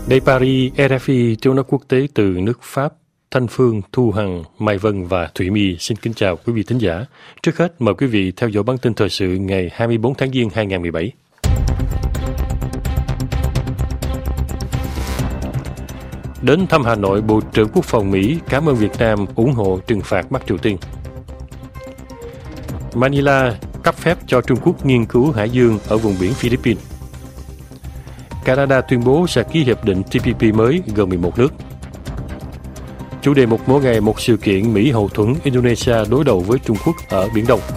Đây Paris, RFI, tiếng nói quốc tế từ nước Pháp. Thanh Phương, Thu Hằng, Mai Vân và Thủy My xin kính chào quý vị thính giả. Trước hết, mời quý vị theo dõi bản tin thời sự ngày 24 tháng Giêng 2017. Đến thăm Hà Nội, Bộ trưởng Quốc phòng Mỹ cảm ơn Việt Nam ủng hộ trừng phạt Bắc Triều Tiên. Manila cấp phép cho Trung Quốc nghiên cứu hải dương ở vùng biển Philippines. Canada tuyên bố sẽ ký hiệp định TPP mới gồm 11 nước. Chủ đề mỗi ngày một sự kiện Mỹ hậu thuẫn Indonesia đối đầu với Trung Quốc ở Biển Đông.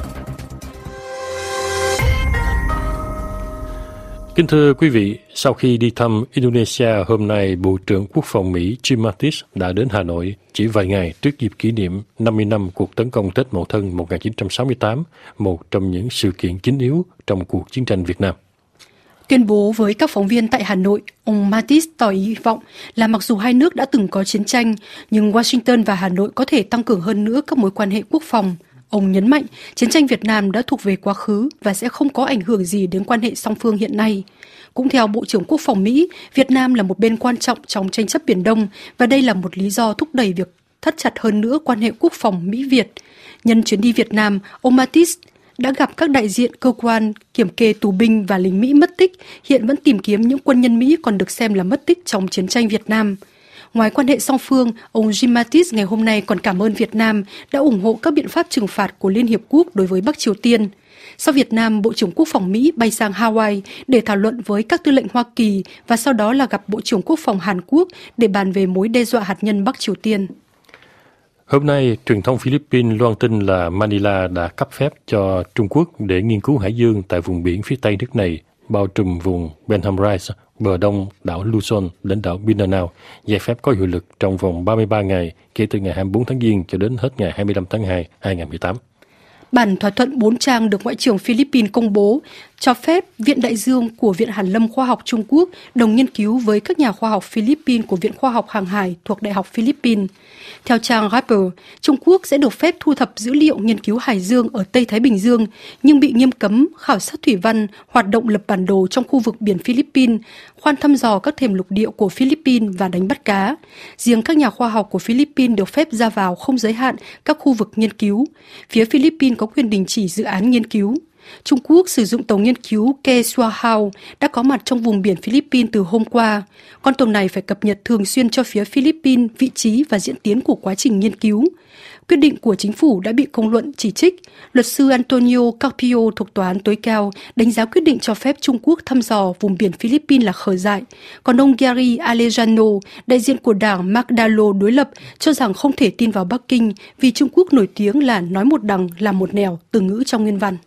Kính thưa quý vị, sau khi đi thăm Indonesia hôm nay, Bộ trưởng Quốc phòng Mỹ Jim Mattis đã đến Hà Nội chỉ vài ngày trước dịp kỷ niệm 50 năm cuộc tấn công Tết Mậu Thân 1968, một trong những sự kiện chính yếu trong cuộc chiến tranh Việt Nam. Tuyên bố với các phóng viên tại Hà Nội, ông Mattis tỏ hy vọng là mặc dù hai nước đã từng có chiến tranh, nhưng Washington và Hà Nội có thể tăng cường hơn nữa các mối quan hệ quốc phòng. Ông nhấn mạnh chiến tranh Việt Nam đã thuộc về quá khứ và sẽ không có ảnh hưởng gì đến quan hệ song phương hiện nay. Cũng theo Bộ trưởng Quốc phòng Mỹ, Việt Nam là một bên quan trọng trong tranh chấp Biển Đông và đây là một lý do thúc đẩy việc thắt chặt hơn nữa quan hệ quốc phòng Mỹ-Việt. Nhân chuyến đi Việt Nam, ông Mattis đã gặp các đại diện cơ quan kiểm kê tù binh và lính Mỹ mất tích, hiện vẫn tìm kiếm những quân nhân Mỹ còn được xem là mất tích trong chiến tranh Việt Nam. Ngoài quan hệ song phương, ông Jim Mattis ngày hôm nay còn cảm ơn Việt Nam đã ủng hộ các biện pháp trừng phạt của Liên Hiệp Quốc đối với Bắc Triều Tiên. Sau Việt Nam, Bộ trưởng Quốc phòng Mỹ bay sang Hawaii để thảo luận với các tư lệnh Hoa Kỳ và sau đó là gặp Bộ trưởng Quốc phòng Hàn Quốc để bàn về mối đe dọa hạt nhân Bắc Triều Tiên. Hôm nay, truyền thông Philippines loan tin là Manila đã cấp phép cho Trung Quốc để nghiên cứu hải dương tại vùng biển phía tây nước này, bao trùm vùng Benham Rise, bờ đông đảo Luzon đến đảo Mindanao. Giấy phép có hiệu lực trong vòng 33 ngày kể từ ngày 24 tháng Giêng cho đến hết ngày 25 tháng 2, 2018. Bản thỏa thuận 4 trang được Ngoại trưởng Philippines công bố cho phép Viện Đại dương của Viện Hàn lâm Khoa học Trung Quốc đồng nghiên cứu với các nhà khoa học Philippines của Viện Khoa học Hàng hải thuộc Đại học Philippines. Theo trang Rapper, Trung Quốc sẽ được phép thu thập dữ liệu nghiên cứu hải dương ở Tây Thái Bình Dương, nhưng bị nghiêm cấm khảo sát thủy văn, hoạt động lập bản đồ trong khu vực biển Philippines, khoan thăm dò các thềm lục địa của Philippines và đánh bắt cá. Riêng các nhà khoa học của Philippines được phép ra vào không giới hạn các khu vực nghiên cứu. Phía Philippines có quyền đình chỉ dự án nghiên cứu. Trung Quốc sử dụng tàu nghiên cứu Ke Xuahao đã có mặt trong vùng biển Philippines từ hôm qua. Con tàu này phải cập nhật thường xuyên cho phía Philippines vị trí và diễn tiến của quá trình nghiên cứu. Quyết định của chính phủ đã bị công luận chỉ trích. Luật sư Antonio Carpio thuộc Tòa án tối cao đánh giá quyết định cho phép Trung Quốc thăm dò vùng biển Philippines là khờ dại. Còn ông Gary Alejandro, đại diện của đảng Magdalo đối lập, cho rằng không thể tin vào Bắc Kinh vì Trung Quốc nổi tiếng là nói một đằng làm một nẻo, từ ngữ trong nguyên văn.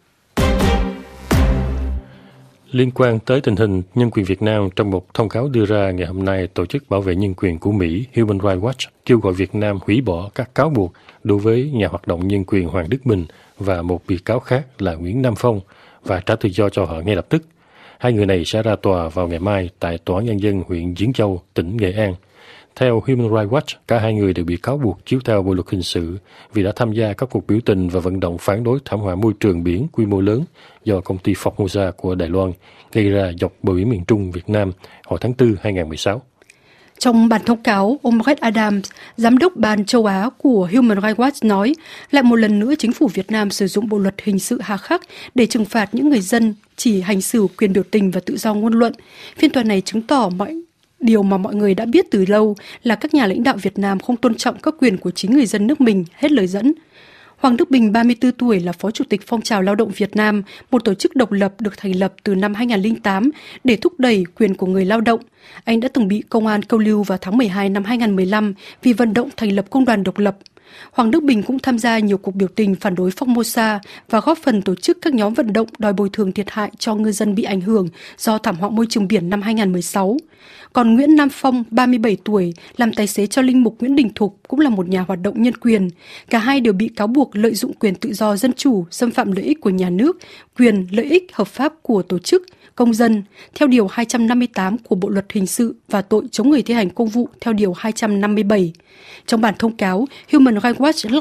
Liên quan tới tình hình nhân quyền Việt Nam, trong một thông cáo đưa ra ngày hôm nay, Tổ chức Bảo vệ Nhân quyền của Mỹ Human Rights Watch kêu gọi Việt Nam hủy bỏ các cáo buộc đối với nhà hoạt động nhân quyền Hoàng Đức Bình và một bị cáo khác là Nguyễn Nam Phong và trả tự do cho họ ngay lập tức. Hai người này sẽ ra tòa vào ngày mai tại Tòa án Nhân dân huyện Diễn Châu, tỉnh Nghệ An. Theo Human Rights Watch, cả hai người đều bị cáo buộc chiếu theo Bộ luật hình sự vì đã tham gia các cuộc biểu tình và vận động phản đối thảm họa môi trường biển quy mô lớn do công ty Formosa của Đài Loan gây ra dọc bờ biển miền Trung Việt Nam hồi tháng 4 2016. Trong bản thông cáo, ông Brett Adams, giám đốc Ban châu Á của Human Rights Watch nói, lại một lần nữa chính phủ Việt Nam sử dụng bộ luật hình sự hà khắc để trừng phạt những người dân chỉ hành xử quyền biểu tình và tự do ngôn luận. Phiên tòa này chứng tỏ điều mà mọi người đã biết từ lâu là các nhà lãnh đạo Việt Nam không tôn trọng các quyền của chính người dân nước mình, hết lời dẫn. Hoàng Đức Bình, 34 tuổi, là Phó Chủ tịch Phong trào Lao động Việt Nam, một tổ chức độc lập được thành lập từ năm 2008 để thúc đẩy quyền của người lao động. Anh đã từng bị công an câu lưu vào tháng 12 năm 2015 vì vận động thành lập công đoàn độc lập. Hoàng Đức Bình cũng tham gia nhiều cuộc biểu tình phản đối Formosa và góp phần tổ chức các nhóm vận động đòi bồi thường thiệt hại cho ngư dân bị ảnh hưởng do thảm họa môi trường biển năm 2016. Còn Nguyễn Nam Phong, 37 tuổi, làm tài xế cho linh mục Nguyễn Đình Thục, cũng là một nhà hoạt động nhân quyền. Cả hai đều bị cáo buộc lợi dụng quyền tự do dân chủ, xâm phạm lợi ích của nhà nước, quyền lợi ích hợp pháp của tổ chức, công dân, theo Điều 258 của Bộ Luật Hình sự và tội chống người thi hành công vụ theo Điều 257. Trong bản thông cáo, Human Rights Watch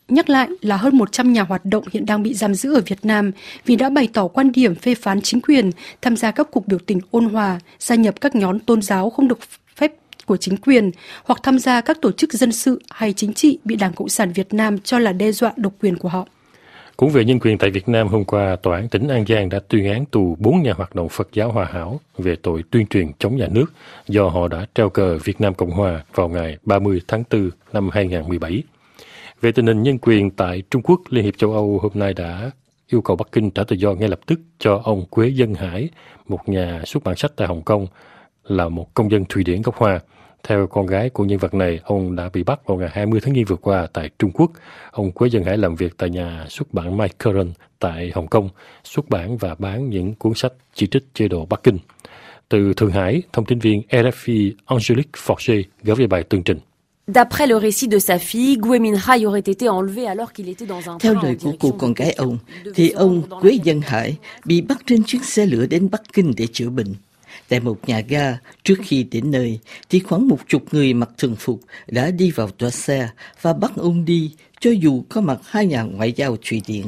nhắc lại là hơn 100 nhà hoạt động hiện đang bị giam giữ ở Việt Nam vì đã bày tỏ quan điểm phê phán chính quyền, tham gia các cuộc biểu tình ôn hòa, gia nhập các nhóm tôn giáo không được phép của chính quyền hoặc tham gia các tổ chức dân sự hay chính trị bị Đảng Cộng sản Việt Nam cho là đe dọa độc quyền của họ. Cũng về nhân quyền tại Việt Nam, hôm qua, Tòa án tỉnh An Giang đã tuyên án tù 4 nhà hoạt động Phật giáo Hòa Hảo về tội tuyên truyền chống nhà nước do họ đã treo cờ Việt Nam Cộng Hòa vào ngày 30 tháng 4 năm 2017. Về tình hình nhân quyền tại Trung Quốc, Liên hiệp châu Âu hôm nay đã yêu cầu Bắc Kinh trả tự do ngay lập tức cho ông Quế Dân Hải, một nhà xuất bản sách tại Hồng Kông, là một công dân Thụy Điển gốc Hoa. Theo con gái của nhân vật này, ông đã bị bắt vào ngày 20 tháng Giêng vừa qua tại Trung Quốc. Ông Quế Dân Hải làm việc tại nhà xuất bản My Current tại Hồng Kông, xuất bản và bán những cuốn sách chỉ trích chế độ Bắc Kinh. Từ Thượng Hải, thông tin viên RFI Angélique Forger gửi về bài tường trình. D'après le récit de sa fille, Gui Minhai aurait été enlevé alors qu'il était dans un Theo lời của cô con gái ông, thì ông Quế Dân Hải bị bắt trên chuyến xe lửa đến Bắc Kinh để chữa bệnh. Tại một nhà ga, trước khi đến nơi, thì khoảng 10 người mặc thường phục đã đi vào toa xe và bắt ông đi, cho dù có mặt 2 nhà ngoại giao Thụy Điển.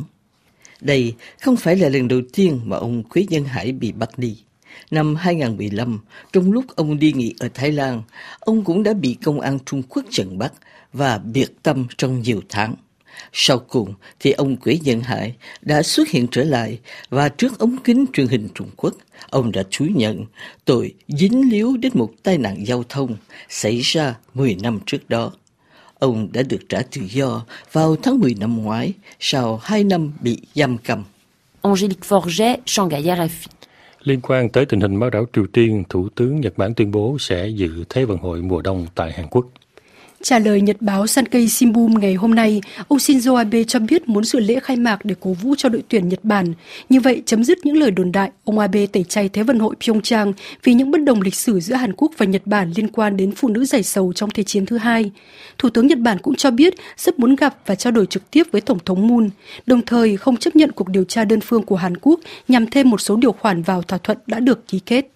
Đây không phải là lần đầu tiên mà ông Quế Dân Hải bị bắt đi. Năm 2015, trong lúc ông đi nghỉ ở Thái Lan, ông cũng đã bị công an Trung Quốc trấn bắt và biệt tâm trong nhiều tháng. Sau cùng thì ông Quế Dân Hải đã xuất hiện trở lại và trước ống kính truyền hình Trung Quốc, ông đã thú nhận tội dính líu đến một tai nạn giao thông xảy ra 10 năm trước đó. Ông đã được trả tự do vào tháng 10 năm ngoái sau 2 năm bị giam cầm. Angélique Forget, Shanghai, RFI. Liên quan tới tình hình bán đảo Triều Tiên, Thủ tướng Nhật Bản tuyên bố sẽ dự Thế vận hội mùa đông tại Hàn Quốc. Trả lời nhật báo Sankei Shimbun ngày hôm nay, ông Shinzo Abe cho biết muốn dự lễ khai mạc để cổ vũ cho đội tuyển Nhật Bản. Như vậy, chấm dứt những lời đồn đại, ông Abe tẩy chay Thế vận hội Pyeongchang vì những bất đồng lịch sử giữa Hàn Quốc và Nhật Bản liên quan đến phụ nữ giày sầu trong Thế chiến thứ hai. Thủ tướng Nhật Bản cũng cho biết rất muốn gặp và trao đổi trực tiếp với Tổng thống Moon, đồng thời không chấp nhận cuộc điều tra đơn phương của Hàn Quốc nhằm thêm một số điều khoản vào thỏa thuận đã được ký kết.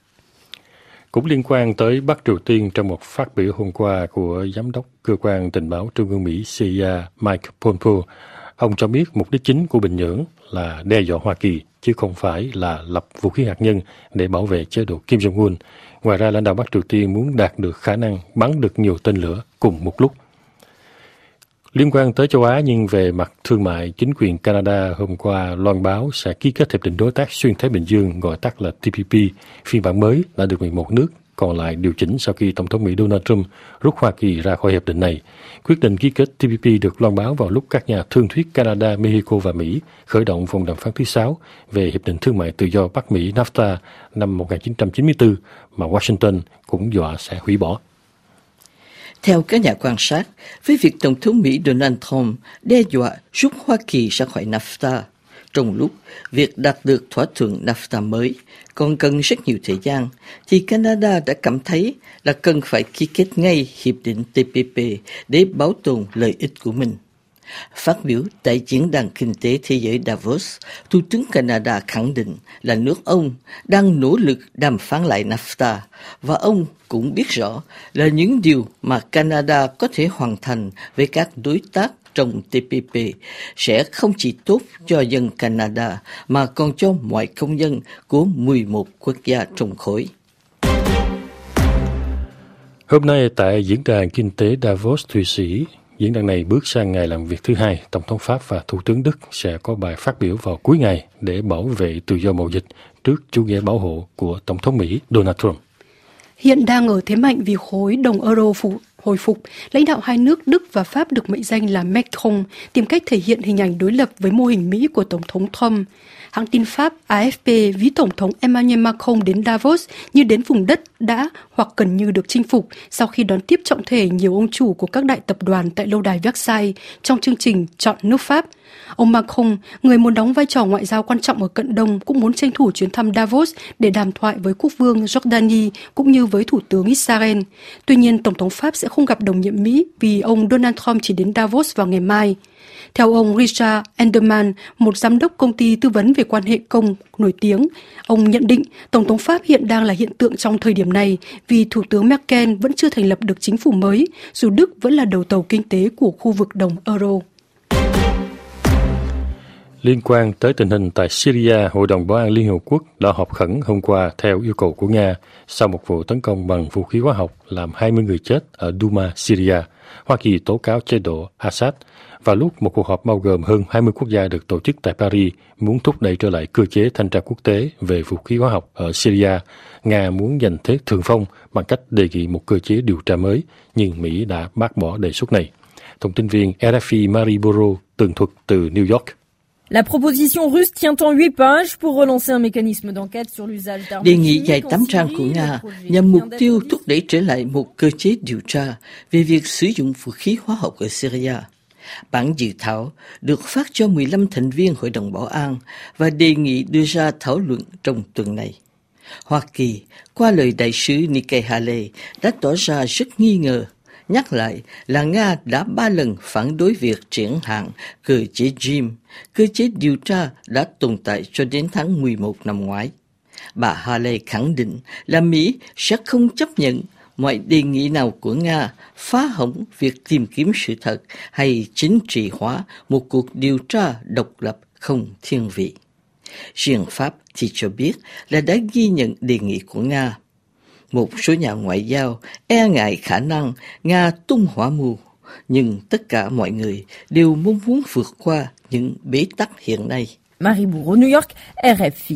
Cũng liên quan tới Bắc Triều Tiên, trong một phát biểu hôm qua của Giám đốc Cơ quan Tình báo Trung ương Mỹ CIA Mike Pompeo, ông cho biết mục đích chính của Bình Nhưỡng là đe dọa Hoa Kỳ, chứ không phải là lập vũ khí hạt nhân để bảo vệ chế độ Kim Jong-un. Ngoài ra, lãnh đạo Bắc Triều Tiên muốn đạt được khả năng bắn được nhiều tên lửa cùng một lúc. Liên quan tới châu Á nhưng về mặt thương mại, chính quyền Canada hôm qua loan báo sẽ ký kết hiệp định đối tác xuyên Thái Bình Dương, gọi tắt là TPP. Phiên bản mới đã được 11 nước còn lại điều chỉnh sau khi Tổng thống Mỹ Donald Trump rút Hoa Kỳ ra khỏi hiệp định này. Quyết định ký kết TPP được loan báo vào lúc các nhà thương thuyết Canada, Mexico và Mỹ khởi động vòng đàm phán thứ 6 về hiệp định thương mại tự do Bắc Mỹ NAFTA năm 1994 mà Washington cũng dọa sẽ hủy bỏ. Theo các nhà quan sát, với việc Tổng thống Mỹ Donald Trump đe dọa rút Hoa Kỳ ra khỏi NAFTA, trong lúc việc đạt được thỏa thuận NAFTA mới còn cần rất nhiều thời gian, thì Canada đã cảm thấy là cần phải ký kết ngay hiệp định TPP để bảo tồn lợi ích của mình. Phát biểu tại Diễn đàn Kinh tế Thế giới Davos, Thủ tướng Canada khẳng định là nước ông đang nỗ lực đàm phán lại NAFTA và ông cũng biết rõ là những điều mà Canada có thể hoàn thành với các đối tác trong TPP sẽ không chỉ tốt cho dân Canada mà còn cho mọi công dân của 11 quốc gia trong khối. Hôm nay tại Diễn đàn Kinh tế Davos, Thụy Sĩ, diễn đàn này bước sang ngày làm việc thứ 2, Tổng thống Pháp và Thủ tướng Đức sẽ có bài phát biểu vào cuối ngày để bảo vệ tự do mậu dịch trước chủ nghĩa bảo hộ của Tổng thống Mỹ Donald Trump. Hiện đang ở thế mạnh vì khối đồng euro hồi phục, lãnh đạo hai nước Đức và Pháp được mệnh danh là Macron tìm cách thể hiện hình ảnh đối lập với mô hình Mỹ của Tổng thống Trump. Hãng tin Pháp AFP ví Tổng thống Emmanuel Macron đến Davos như đến vùng đất đã hoặc gần như được chinh phục sau khi đón tiếp trọng thể nhiều ông chủ của các đại tập đoàn tại lâu đài Versailles trong chương trình Chọn nước Pháp. Ông Macron, người muốn đóng vai trò ngoại giao quan trọng ở Cận Đông, cũng muốn tranh thủ chuyến thăm Davos để đàm thoại với quốc vương Jordani cũng như với Thủ tướng Israel. Tuy nhiên, Tổng thống Pháp sẽ không gặp đồng nhiệm Mỹ vì ông Donald Trump chỉ đến Davos vào ngày mai. Theo ông Richard Enderman, một giám đốc công ty tư vấn về quan hệ công nổi tiếng, ông nhận định Tổng thống Pháp hiện đang là hiện tượng trong thời điểm này vì Thủ tướng Merkel vẫn chưa thành lập được chính phủ mới, dù Đức vẫn là đầu tàu kinh tế của khu vực đồng euro. Liên quan tới tình hình tại Syria, Hội đồng Bảo an Liên Hợp Quốc đã họp khẩn hôm qua theo yêu cầu của Nga sau một vụ tấn công bằng vũ khí hóa học làm 20 người chết ở Douma, Syria. Hoa Kỳ tố cáo chế độ Assad. Và lúc một cuộc họp bao gồm hơn 20 quốc gia được tổ chức tại Paris muốn thúc đẩy trở lại cơ chế thanh tra quốc tế về vũ khí hóa học ở Syria, Nga muốn giành thế thượng phong bằng cách đề nghị một cơ chế điều tra mới, nhưng Mỹ đã bác bỏ đề xuất này. Thông tin viên RFI Marie Boro tường thuật từ New York. La proposition russe tient en 8 pages pour relancer un mécanisme d'enquête sur l'usage d'armes. Đề nghị dài 8 trang của Nga nhằm mục tiêu thúc đẩy trở lại một cơ chế điều tra về việc sử dụng vũ khí hóa học ở Syria. Bản dự thảo được phát cho 15 thành viên Hội đồng Bảo an và đề nghị đưa ra thảo luận trong tuần này. Hoa Kỳ, qua lời đại sứ Nikki Haley, đã tỏ ra rất nghi ngờ, nhắc lại là Nga đã 3 lần phản đối việc triển hạn cơ chế JIM, cơ chế điều tra đã tồn tại cho đến tháng 11 năm ngoái. Bà Haley khẳng định là Mỹ sẽ không chấp nhận mọi đề nghị nào của Nga phá hỏng việc tìm kiếm sự thật hay chính trị hóa một cuộc điều tra độc lập không thiên vị. Riêng Pháp thì cho biết là đã ghi nhận đề nghị của Nga. Một số nhà ngoại giao e ngại khả năng Nga tung hỏa mưu, nhưng tất cả mọi người đều mong muốn vượt qua những bế tắc hiện nay. Marie Boro, New York, RFI.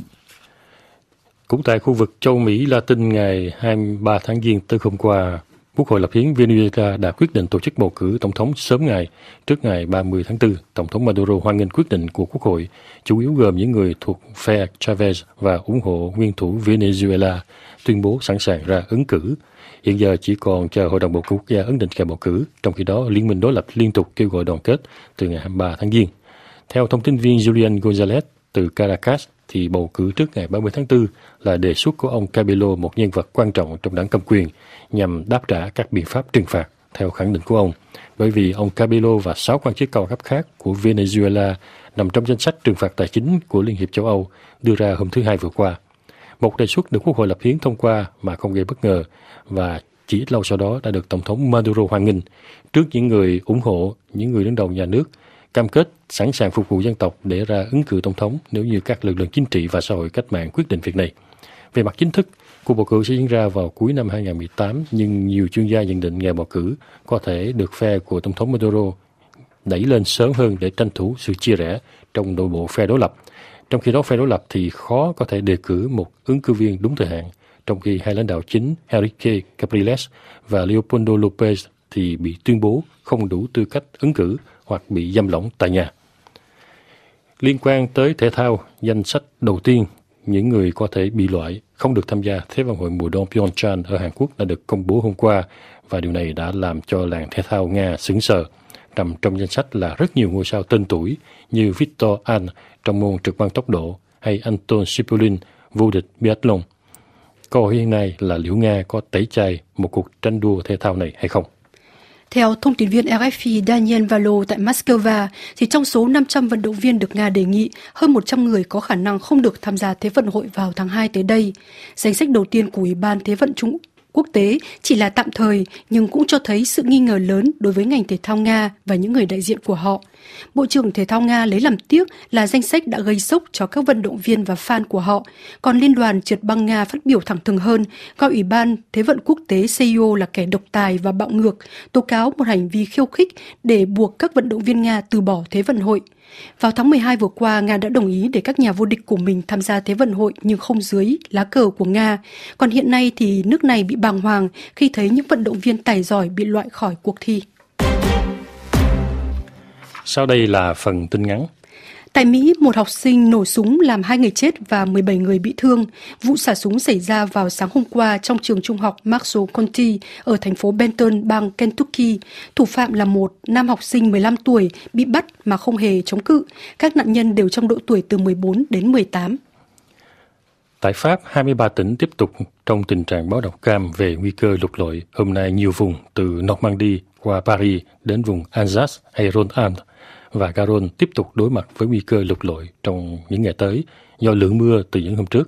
Cũng tại khu vực châu Mỹ Latin ngày 23 tháng Giêng tới hôm qua, Quốc hội lập hiến Venezuela đã quyết định tổ chức bầu cử tổng thống sớm ngày, trước ngày 30 tháng 4. Tổng thống Maduro hoan nghênh quyết định của Quốc hội, chủ yếu gồm những người thuộc phe Chavez và ủng hộ nguyên thủ Venezuela, tuyên bố sẵn sàng ra ứng cử. Hiện giờ chỉ còn chờ Hội đồng bầu cử quốc gia ấn định ngày bầu cử, trong khi đó Liên minh đối lập liên tục kêu gọi đoàn kết từ ngày 23 tháng Giêng. Theo thông tin viên Julian Gonzalez từ Caracas, thì bầu cử trước ngày 30 tháng 4 là đề xuất của ông Cabello, một nhân vật quan trọng trong đảng cầm quyền, nhằm đáp trả các biện pháp trừng phạt, theo khẳng định của ông. Bởi vì ông Cabello và 6 quan chức cao cấp khác của Venezuela nằm trong danh sách trừng phạt tài chính của Liên hiệp châu Âu đưa ra hôm thứ Hai vừa qua. Một đề xuất được Quốc hội lập hiến thông qua mà không gây bất ngờ và chỉ ít lâu sau đó đã được Tổng thống Maduro hoan nghênh trước những người ủng hộ, những người đứng đầu nhà nước, cam kết sẵn sàng phục vụ dân tộc để ra ứng cử tổng thống nếu như các lực lượng chính trị và xã hội cách mạng quyết định việc này. Về mặt chính thức, cuộc bầu cử sẽ diễn ra vào cuối năm 2018, nhưng nhiều chuyên gia nhận định ngày bầu cử có thể được phe của Tổng thống Maduro đẩy lên sớm hơn để tranh thủ sự chia rẽ trong nội bộ phe đối lập. Trong khi đó, phe đối lập thì khó có thể đề cử một ứng cử viên đúng thời hạn, trong khi hai lãnh đạo chính Enrique Capriles và Leopoldo López thì bị tuyên bố không đủ tư cách ứng cử hoặc bị giam lỏng tại nhà. Liên quan tới thể thao, danh sách đầu tiên những người có thể bị loại không được tham gia Thế vận hội mùa đông Pyeongchang ở Hàn Quốc đã được công bố hôm qua, và điều này đã làm cho làng thể thao Nga sững sờ. Nằm trong danh sách là rất nhiều ngôi sao tên tuổi như Victor An trong môn trượt băng tốc độ hay Anton Shipulin vô địch biathlon. Câu hỏi hiện nay là liệu Nga có tẩy chay một cuộc tranh đua thể thao này hay không? Theo thông tin viên RFI Daniel Valo tại Moscow, thì trong số 500 vận động viên được Nga đề nghị, hơn 100 người có khả năng không được tham gia Thế vận hội vào tháng 2 tới đây. Danh sách đầu tiên của Ủy ban Thế vận quốc tế chỉ là tạm thời, nhưng cũng cho thấy sự nghi ngờ lớn đối với ngành thể thao Nga và những người đại diện của họ. Bộ trưởng Thể thao Nga lấy làm tiếc là danh sách đã gây sốc cho các vận động viên và fan của họ, còn Liên đoàn trượt băng Nga phát biểu thẳng thừng hơn, coi Ủy ban Thế vận quốc tế CIO là kẻ độc tài và bạo ngược, tố cáo một hành vi khiêu khích để buộc các vận động viên Nga từ bỏ Thế vận hội. Vào tháng 12 vừa qua, Nga đã đồng ý để các nhà vô địch của mình tham gia Thế vận hội nhưng không dưới lá cờ của Nga. Còn hiện nay thì nước này bị bàng hoàng khi thấy những vận động viên tài giỏi bị loại khỏi cuộc thi. Sau đây là phần tin ngắn. Tại Mỹ, một học sinh nổ súng làm 2 người chết và 17 người bị thương. Vụ xả súng xảy ra vào sáng hôm qua trong trường trung học Marshall County ở thành phố Benton, bang Kentucky. Thủ phạm là một nam học sinh 15 tuổi bị bắt mà không hề chống cự. Các nạn nhân đều trong độ tuổi từ 14 đến 18. Tại Pháp, 23 tỉnh tiếp tục trong tình trạng báo động cam về nguy cơ lụt lội. Hôm nay, nhiều vùng từ Normandy qua Paris đến vùng Alsace hay Rhône-Alpes và Garonne tiếp tục đối mặt với nguy cơ lụt lội trong những ngày tới do lượng mưa từ những hôm trước.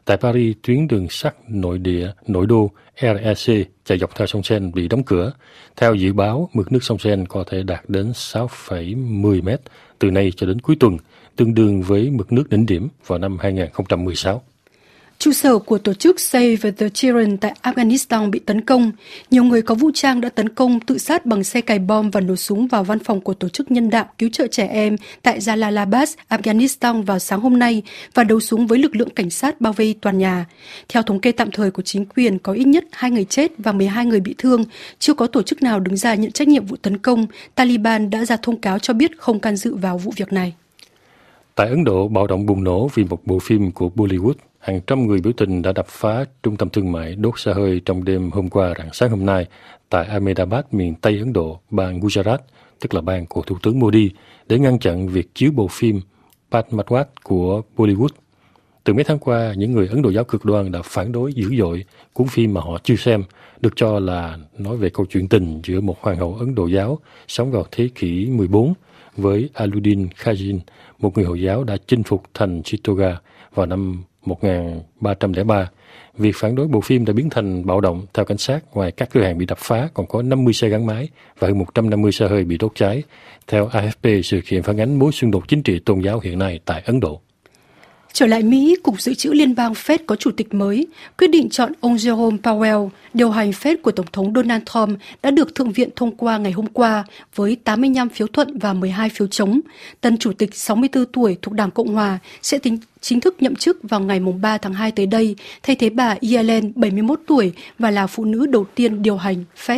Tại Paris, tuyến đường sắt nội đô REC chạy dọc theo sông Seine bị đóng cửa. Theo dự báo, mực nước sông Seine có thể đạt đến 6,10 mét từ nay cho đến cuối tuần, tương đương với mực nước đỉnh điểm vào năm 2016. Trụ sở của tổ chức Save the Children tại Afghanistan bị tấn công. Nhiều người có vũ trang đã tấn công tự sát bằng xe cày bom và nổ súng vào văn phòng của tổ chức nhân đạo cứu trợ trẻ em tại Jalalabad, Afghanistan vào sáng hôm nay và đấu súng với lực lượng cảnh sát bao vây tòa nhà. Theo thống kê tạm thời của chính quyền, có ít nhất 2 người chết và 12 người bị thương. Chưa có tổ chức nào đứng ra nhận trách nhiệm vụ tấn công. Taliban đã ra thông cáo cho biết không can dự vào vụ việc này. Tại Ấn Độ, bạo động bùng nổ vì một bộ phim của Bollywood. Hàng trăm người biểu tình đã đập phá trung tâm thương mại đốt xả hơi trong đêm hôm qua rạng sáng hôm nay tại Ahmedabad, miền Tây Ấn Độ, bang Gujarat, tức là bang của Thủ tướng Modi, để ngăn chặn việc chiếu bộ phim Padmavat của Bollywood. Từ mấy tháng qua, những người Ấn Độ giáo cực đoan đã phản đối dữ dội cuốn phim mà họ chưa xem, được cho là nói về câu chuyện tình giữa một hoàng hậu Ấn Độ giáo sống vào thế kỷ 14 với Alauddin Khilji, một người Hồi giáo đã chinh phục thành Chittorgarh vào năm 1303. Việc phản đối bộ phim đã biến thành bạo động. Theo cảnh sát, ngoài các cửa hàng bị đập phá, còn có 50 xe gắn máy và hơn 150 xe hơi bị đốt cháy. Theo AFP, sự kiện phản ánh mối xung đột chính trị tôn giáo hiện nay tại Ấn Độ. Trở lại Mỹ, Cục Dự trữ Liên bang Fed có chủ tịch mới. Quyết định chọn ông Jerome Powell, điều hành Fed của Tổng thống Donald Trump, đã được Thượng viện thông qua ngày hôm qua với 85 phiếu thuận và 12 phiếu chống. Tân chủ tịch 64 tuổi thuộc Đảng Cộng Hòa sẽ chính thức nhậm chức vào ngày 3 tháng 2 tới đây, thay thế bà Yellen, 71 tuổi và là phụ nữ đầu tiên điều hành Fed.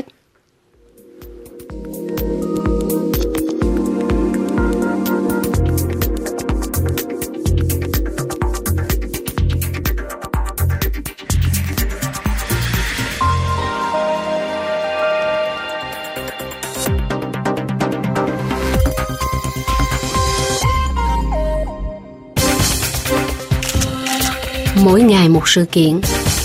Mỗi ngày một sự kiện.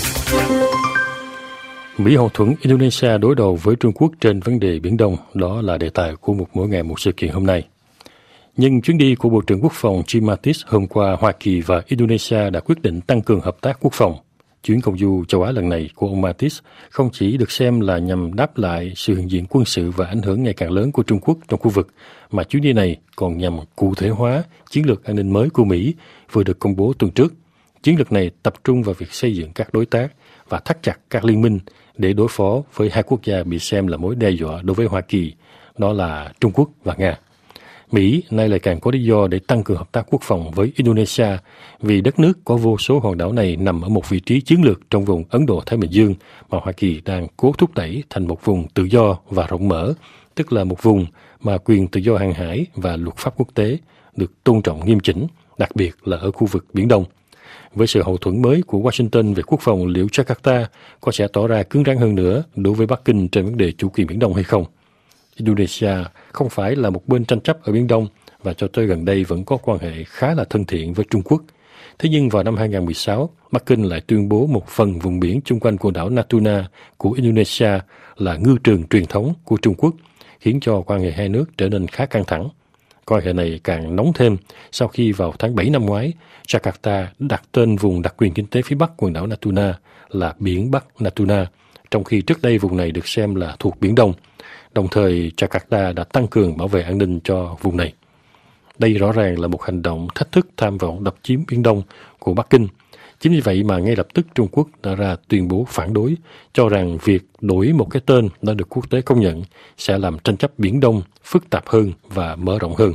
Mỹ hậu thuẫn Indonesia đối đầu với Trung Quốc trên vấn đề Biển Đông. Đó là đề tài của mỗi ngày một sự kiện hôm nay. Nhưng chuyến đi của Bộ trưởng Quốc phòng Jim Mattis hôm qua, Hoa Kỳ và Indonesia đã quyết định tăng cường hợp tác quốc phòng. Chuyến công du châu Á lần này của ông Mattis không chỉ được xem là nhằm đáp lại sự hiện diện quân sự và ảnh hưởng ngày càng lớn của Trung Quốc trong khu vực, mà chuyến đi này còn nhằm cụ thể hóa chiến lược an ninh mới của Mỹ vừa được công bố tuần trước. Chiến lược này tập trung vào việc xây dựng các đối tác và thắt chặt các liên minh để đối phó với hai quốc gia bị xem là mối đe dọa đối với Hoa Kỳ, đó là Trung Quốc và Nga. Mỹ nay lại càng có lý do để tăng cường hợp tác quốc phòng với Indonesia vì đất nước có vô số hòn đảo này nằm ở một vị trí chiến lược trong vùng Ấn Độ-Thái Bình Dương mà Hoa Kỳ đang cố thúc đẩy thành một vùng tự do và rộng mở, tức là một vùng mà quyền tự do hàng hải và luật pháp quốc tế được tôn trọng nghiêm chỉnh, đặc biệt là ở khu vực Biển Đông. Với sự hậu thuẫn mới của Washington về quốc phòng, liệu Jakarta có sẽ tỏ ra cứng rắn hơn nữa đối với Bắc Kinh trên vấn đề chủ quyền Biển Đông hay không? Indonesia không phải là một bên tranh chấp ở Biển Đông và cho tới gần đây vẫn có quan hệ khá là thân thiện với Trung Quốc. Thế nhưng vào năm 2016, Bắc Kinh lại tuyên bố một phần vùng biển chung quanh quần đảo Natuna của Indonesia là ngư trường truyền thống của Trung Quốc, khiến cho quan hệ hai nước trở nên khá căng thẳng. Quan hệ này càng nóng thêm sau khi vào tháng 7 năm ngoái, Jakarta đặt tên vùng đặc quyền kinh tế phía Bắc quần đảo Natuna là Biển Bắc Natuna, trong khi trước đây vùng này được xem là thuộc Biển Đông. Đồng thời, Jakarta đã tăng cường bảo vệ an ninh cho vùng này. Đây rõ ràng là một hành động thách thức tham vọng độc chiếm Biển Đông của Bắc Kinh. Chính vì vậy mà ngay lập tức Trung Quốc đã ra tuyên bố phản đối, cho rằng việc đổi một cái tên đã được quốc tế công nhận sẽ làm tranh chấp Biển Đông phức tạp hơn và mở rộng hơn.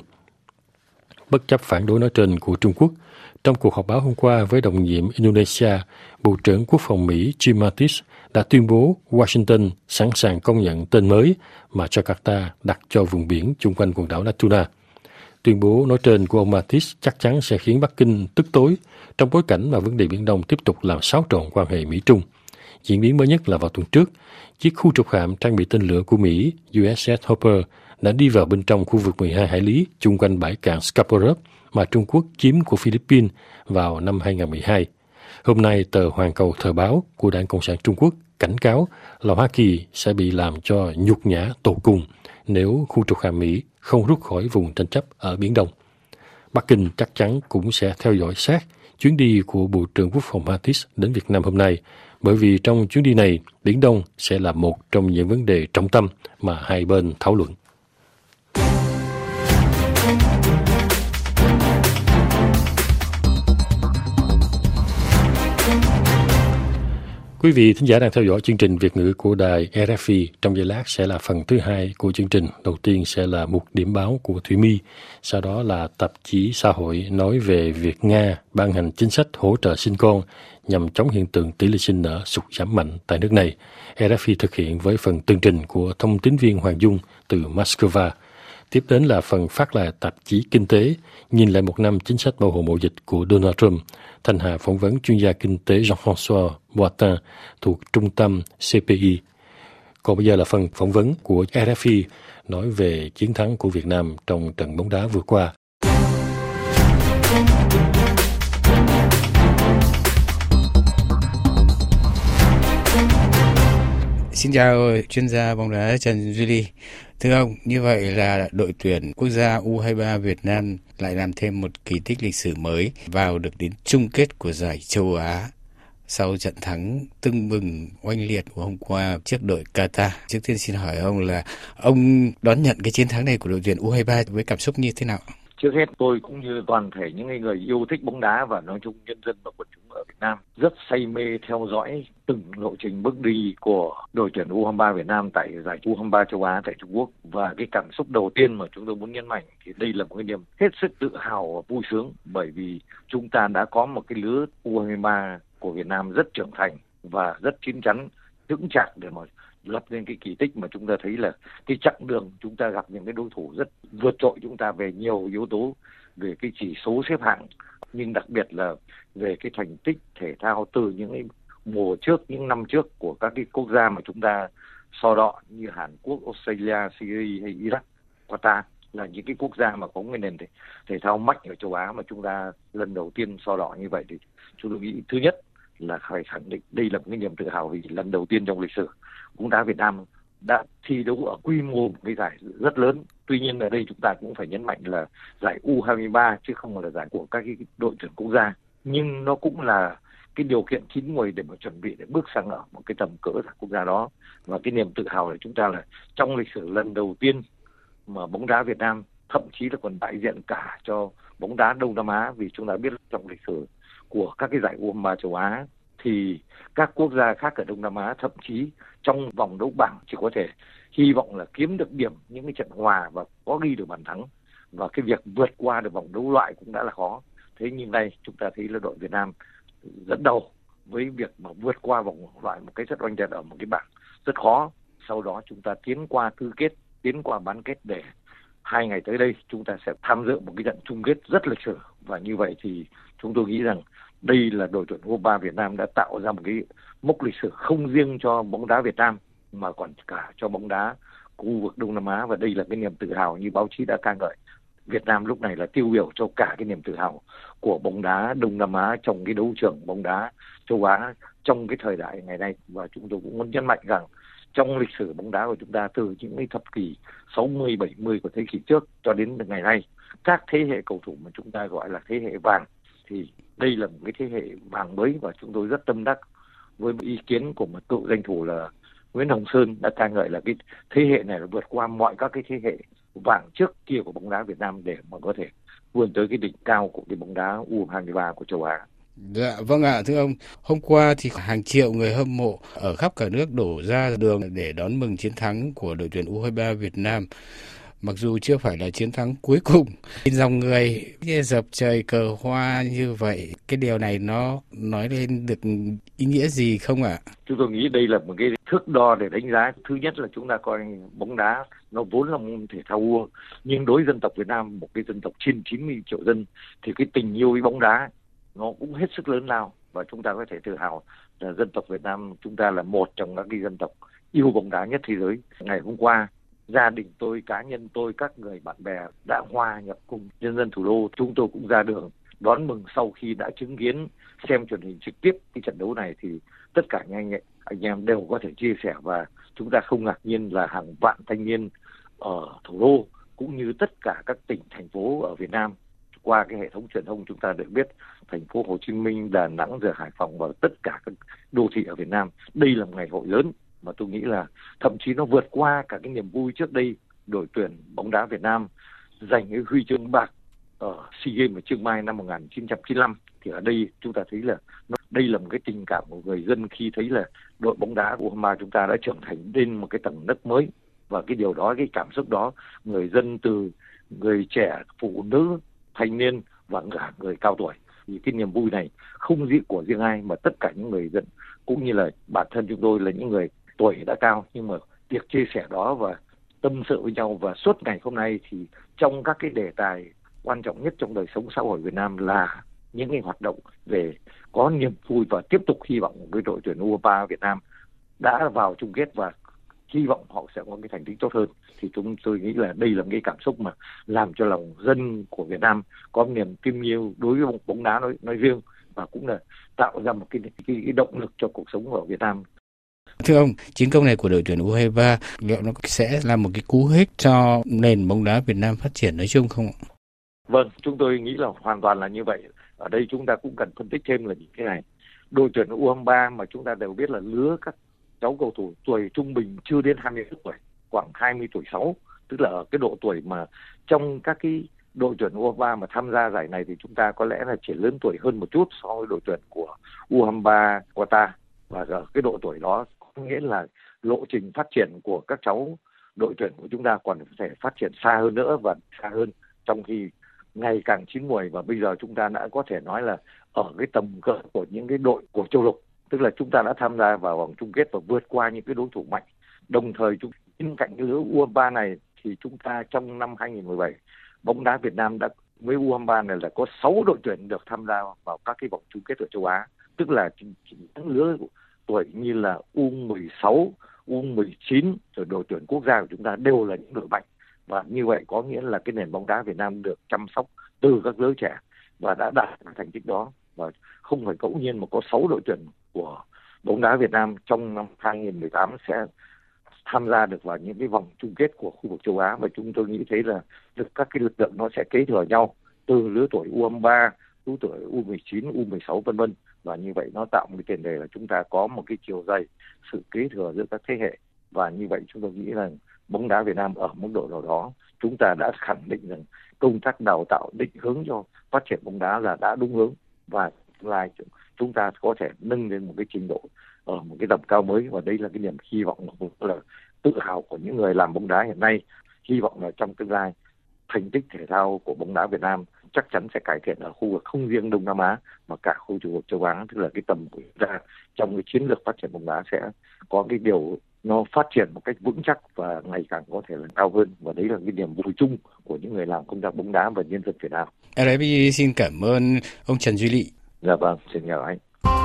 Bất chấp phản đối nói trên của Trung Quốc, trong cuộc họp báo hôm qua với đồng nhiệm Indonesia, Bộ trưởng Quốc phòng Mỹ Jim Mattis đã tuyên bố Washington sẵn sàng công nhận tên mới mà Jakarta đặt cho vùng biển chung quanh quần đảo Natuna. Tuyên bố nói trên của ông Mattis chắc chắn sẽ khiến Bắc Kinh tức tối trong bối cảnh mà vấn đề Biển Đông tiếp tục làm xáo trộn quan hệ Mỹ-Trung. Diễn biến mới nhất là vào tuần trước, chiếc khu trục hạm trang bị tên lửa của Mỹ USS Hopper đã đi vào bên trong khu vực 12 hải lý chung quanh bãi cạn Scarborough mà Trung Quốc chiếm của Philippines vào năm 2012. Hôm nay, tờ Hoàn Cầu Thời báo của Đảng Cộng sản Trung Quốc cảnh cáo là Hoa Kỳ sẽ bị làm cho nhục nhã tột cùng nếu khu trục hạm Mỹ không rút khỏi vùng tranh chấp ở Biển Đông. Bắc Kinh chắc chắn cũng sẽ theo dõi sát chuyến đi của Bộ trưởng Quốc phòng Mattis đến Việt Nam hôm nay, bởi vì trong chuyến đi này, Biển Đông sẽ là một trong những vấn đề trọng tâm mà hai bên thảo luận. Quý vị thính giả đang theo dõi chương trình Việt ngữ của đài RFI. Trong giây lát sẽ là phần thứ hai của chương trình. Đầu tiên sẽ là mục điểm báo của Thủy My. Sau đó là tạp chí xã hội nói về việc Nga ban hành chính sách hỗ trợ sinh con nhằm chống hiện tượng tỷ lệ sinh nở sụt giảm mạnh tại nước này. RFI thực hiện với phần tường trình của thông tín viên Hoàng Dung từ Moscow. Tiếp đến là phần phát lại tạp chí Kinh tế, nhìn lại một năm chính sách bảo hộ mậu dịch của Donald Trump. Thanh Hà phỏng vấn chuyên gia kinh tế Jean-François Boitin thuộc trung tâm CPI. Còn bây giờ là phần phỏng vấn của RFI nói về chiến thắng của Việt Nam trong trận bóng đá vừa qua. Xin chào chuyên gia bóng đá Trần Duy Ly. Thưa ông, như vậy là đội tuyển quốc gia U23 Việt Nam lại làm thêm một kỳ tích lịch sử mới, vào được đến chung kết của giải châu Á sau trận thắng tưng bừng oanh liệt của hôm qua trước đội Qatar. Trước tiên xin hỏi ông là ông đón nhận cái chiến thắng này của đội tuyển U23 với cảm xúc như thế nào? Trước hết tôi cũng như toàn thể những người yêu thích bóng đá và nói chung nhân dân và quần chúng ở Việt Nam rất say mê theo dõi từng lộ trình bước đi của đội tuyển U23 Việt Nam tại giải U23 châu Á tại Trung Quốc. Và cái cảm xúc đầu tiên mà chúng tôi muốn nhấn mạnh thì đây là một cái niềm hết sức tự hào và vui sướng, bởi vì chúng ta đã có một cái lứa U23 của Việt Nam rất trưởng thành và rất chín chắn, vững chạc để mà lập nên cái kỳ tích mà chúng ta thấy là cái chặng đường chúng ta gặp những cái đối thủ rất vượt trội chúng ta về nhiều yếu tố, về cái chỉ số xếp hạng, nhưng đặc biệt là về cái thành tích thể thao từ những cái mùa trước, những năm trước của các cái quốc gia mà chúng ta so đo như Hàn Quốc, Australia, Syria hay Iraq, Qatar, là những cái quốc gia mà có cái nền thể thao mạnh ở châu Á mà chúng ta lần đầu tiên so đo như vậy. Thì chúng tôi nghĩ thứ nhất là phải khẳng định đây là một cái niềm tự hào, vì lần đầu tiên trong lịch sử bóng đá Việt Nam đã thi đấu ở quy mô một cái giải rất lớn. Tuy nhiên ở đây chúng ta cũng phải nhấn mạnh là giải U23 chứ không là giải của các cái đội tuyển quốc gia, nhưng nó cũng là cái điều kiện chín muồi để mà chuẩn bị để bước sang ở một cái tầm cỡ giải quốc gia đó. Và cái niềm tự hào của chúng ta là trong lịch sử lần đầu tiên mà bóng đá Việt Nam thậm chí là còn đại diện cả cho bóng đá Đông Nam Á, vì chúng ta biết trong lịch sử của các cái giải U23 châu Á thì các quốc gia khác ở Đông Nam Á thậm chí trong vòng đấu bảng chỉ có thể hy vọng là kiếm được điểm những cái trận hòa và có ghi được bàn thắng, và cái việc vượt qua được vòng đấu loại cũng đã là khó. Thế nhưng nay chúng ta thấy là đội Việt Nam dẫn đầu với việc mà vượt qua vòng loại một cái rất oanh liệt ở một cái bảng rất khó. Sau đó chúng ta tiến qua tứ kết, tiến qua bán kết, để 2 ngày tới đây chúng ta sẽ tham dự một cái trận chung kết rất lịch sử. Và như vậy thì chúng tôi nghĩ rằng đây là đội tuyển U23 Việt Nam đã tạo ra một cái mốc lịch sử không riêng cho bóng đá Việt Nam mà còn cả cho bóng đá khu vực Đông Nam Á, và đây là cái niềm tự hào như báo chí đã ca ngợi. Việt Nam lúc này là tiêu biểu cho cả cái niềm tự hào của bóng đá Đông Nam Á trong cái đấu trường bóng đá châu Á trong cái thời đại ngày nay. Và chúng tôi cũng muốn nhấn mạnh rằng trong lịch sử bóng đá của chúng ta từ những cái thập kỷ 60, 70 của thế kỷ trước cho đến ngày nay, các thế hệ cầu thủ mà chúng ta gọi là thế hệ vàng, thì đây là một cái thế hệ vàng mới. Và chúng tôi rất tâm đắc với một ý kiến của một cựu danh thủ là Nguyễn Hồng Sơn đã ca ngợi là cái thế hệ này là vượt qua mọi các cái thế hệ vàng trước kia của bóng đá Việt Nam để mà có thể vươn tới cái đỉnh cao của cái bóng đá U23 của châu Á. Dạ, vâng ạ, thưa ông, hôm qua thì hàng triệu người hâm mộ ở khắp cả nước đổ ra đường để đón mừng chiến thắng của đội tuyển U23 Việt Nam. Mặc dù chưa phải là chiến thắng cuối cùng, dòng người dập trời cờ hoa như vậy, cái điều này nó nói lên được ý nghĩa gì không ạ? Chúng tôi nghĩ đây là một cái thước đo để đánh giá. Thứ nhất là chúng ta coi bóng đá nó vốn là môn thể thao vua, nhưng đối với dân tộc Việt Nam, một cái dân tộc trên 90 triệu dân, thì cái tình yêu với bóng đá nó cũng hết sức lớn lao. Và chúng ta có thể tự hào là dân tộc Việt Nam chúng ta là một trong các cái dân tộc yêu bóng đá nhất thế giới. Ngày hôm qua, gia đình tôi, cá nhân tôi, các người bạn bè đã hòa nhập cùng nhân dân thủ đô. Chúng tôi cũng ra đường đón mừng sau khi đã chứng kiến, xem truyền hình trực tiếp cái trận đấu này, thì tất cả anh em đều có thể chia sẻ. Và chúng ta không ngạc nhiên là hàng vạn thanh niên ở thủ đô cũng như tất cả các tỉnh, thành phố ở Việt Nam qua cái hệ thống truyền thông chúng ta được biết thành phố Hồ Chí Minh, Đà Nẵng, rồi Hải Phòng và tất cả các đô thị ở Việt Nam. Đây là một ngày hội lớn mà tôi nghĩ là thậm chí nó vượt qua cả cái niềm vui trước đây đội tuyển bóng đá Việt Nam giành cái huy chương bạc ở SEA Games ở Chiang Mai năm 1995. Thì ở đây chúng ta thấy là đây là một cái tình cảm của người dân khi thấy là đội bóng đá của U23 chúng ta đã trưởng thành lên một cái tầng nấc mới. Và cái điều đó, cái cảm xúc đó, người dân từ người trẻ, phụ nữ, thanh niên và cả người cao tuổi, thì cái niềm vui này không của riêng ai mà tất cả những người dân, cũng như là bản thân chúng tôi là những người tuổi đã cao, nhưng mà việc chia sẻ đó và tâm sự với nhau. Và suốt ngày hôm nay thì trong các cái đề tài quan trọng nhất trong đời sống xã hội Việt Nam là những cái hoạt động về có niềm vui và tiếp tục hy vọng với đội tuyển U23 Việt Nam đã vào chung kết và hy vọng họ sẽ có cái thành tích tốt hơn. Thì chúng tôi nghĩ là đây là một cái cảm xúc mà làm cho lòng dân của Việt Nam có niềm tin yêu đối với bóng đá nói riêng, và cũng là tạo ra một cái động lực cho cuộc sống ở Việt Nam. Thưa ông, chiến công này của đội tuyển U23 liệu nó sẽ là một cái cú hích cho nền bóng đá Việt Nam phát triển nói chung không ạ? Vâng, chúng tôi nghĩ là hoàn toàn là như vậy. Ở đây chúng ta cũng cần phân tích thêm là những cái này. Đội tuyển U23 mà chúng ta đều biết là lứa các cháu cầu thủ tuổi trung bình chưa đến 20 tuổi, khoảng 20 tuổi 6, tức là ở cái độ tuổi mà trong các cái đội tuyển U23 mà tham gia giải này thì chúng ta có lẽ là chỉ lớn tuổi hơn một chút so với đội tuyển của U23 Qatar. Và ở cái độ tuổi đó có nghĩa là lộ trình phát triển của các cháu đội tuyển của chúng ta còn phải phát triển xa hơn nữa và xa hơn, trong khi ngày càng chín muồi. Và bây giờ chúng ta đã có thể nói là ở cái tầm cỡ của những cái đội của châu lục, tức là chúng ta đã tham gia vào vòng chung kết và vượt qua những cái đối thủ mạnh. Đồng thời bên cạnh cái lứa U23 này thì chúng ta trong năm 2017 bóng đá Việt Nam đã với U23 này là có 6 đội tuyển được tham gia vào các cái vòng chung kết ở châu Á, tức là những lứa tuổi như là U16, U19 rồi đội tuyển quốc gia của chúng ta đều là những đội mạnh. Và như vậy có nghĩa là cái nền bóng đá Việt Nam được chăm sóc từ các lứa trẻ và đã đạt được thành tích đó. Và không phải ngẫu nhiên mà có 6 đội tuyển của bóng đá Việt Nam trong năm 2018 sẽ tham gia được vào những cái vòng chung kết của khu vực châu Á. Và chúng tôi nghĩ thấy là các cái lực lượng nó sẽ kế thừa nhau từ lứa tuổi U23, lứa tuổi U19, U16 vân vân. Và như vậy nó tạo một cái tiền đề là chúng ta có một cái chiều dày sự kế thừa giữa các thế hệ. Và như vậy chúng tôi nghĩ là bóng đá Việt Nam ở mức độ nào đó chúng ta đã khẳng định rằng công tác đào tạo định hướng cho phát triển bóng đá là đã đúng hướng, và tương lai chúng ta có thể nâng lên một cái trình độ ở một cái tầm cao mới. Và đây là cái niềm hy vọng là tự hào của những người làm bóng đá hiện nay. Hy vọng là trong tương lai thành tích thể thao của bóng đá Việt Nam chắc chắn sẽ cải thiện ở khu vực không riêng Đông Nam Á mà cả khu vực châu Á, tức là cái tầm của chúng ta trong cái chiến lược phát triển bóng đá sẽ có cái điều nó phát triển một cách vững chắc và ngày càng có thể là cao hơn. Và đấy là cái niềm vui chung của những người làm công tác bóng đá và nhân dân Việt Nam. RFI xin cảm ơn ông Trần Duy Lị. Dạ vâng, xin chào anh.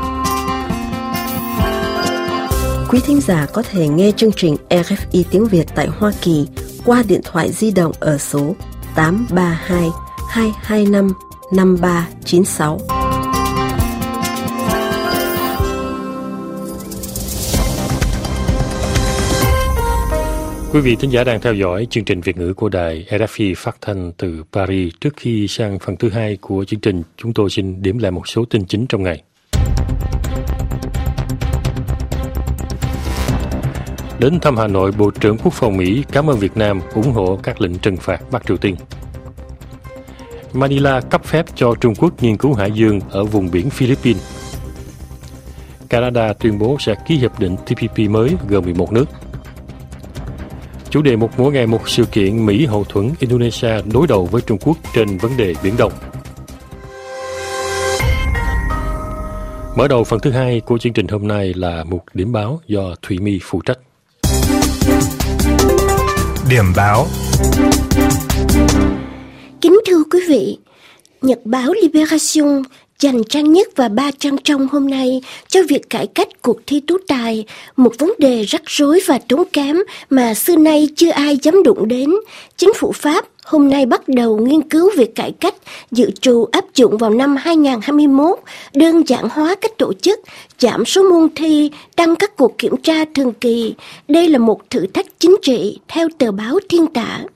Quý thính giả có thể nghe chương trình RFI tiếng Việt tại Hoa Kỳ qua điện thoại di động ở số 832 225 5396. Quý vị thính giả đang theo dõi chương trình Việt ngữ của đài RFI phát thanh từ Paris. Trước khi sang phần thứ hai của chương trình, chúng tôi xin điểm lại một số tin chính trong ngày. Đến thăm Hà Nội, Bộ trưởng Quốc phòng Mỹ cảm ơn Việt Nam ủng hộ các lệnh trừng phạt Bắc Triều Tiên. Manila cấp phép cho Trung Quốc nghiên cứu hải dương ở vùng biển Philippines. Canada tuyên bố sẽ ký hiệp định TPP mới gồm 11 nước. Chủ đề một mỗi ngày một sự kiện, Mỹ hậu thuẫn Indonesia đối đầu với Trung Quốc trên vấn đề Biển Đông. Mở đầu phần thứ hai của chương trình hôm nay là một điểm báo do Thủy My phụ trách. Điểm báo. Kính thưa quý vị, Nhật báo Libération dành trang nhất và 3 trang trong hôm nay cho việc cải cách cuộc thi tú tài, một vấn đề rắc rối và tốn kém mà xưa nay chưa ai dám đụng đến. Chính phủ Pháp hôm nay bắt đầu nghiên cứu việc cải cách, dự trù áp dụng vào năm 2021, đơn giản hóa cách tổ chức, giảm số môn thi, tăng các cuộc kiểm tra thường kỳ. Đây là một thử thách chính trị, theo tờ báo Thiên Tạ.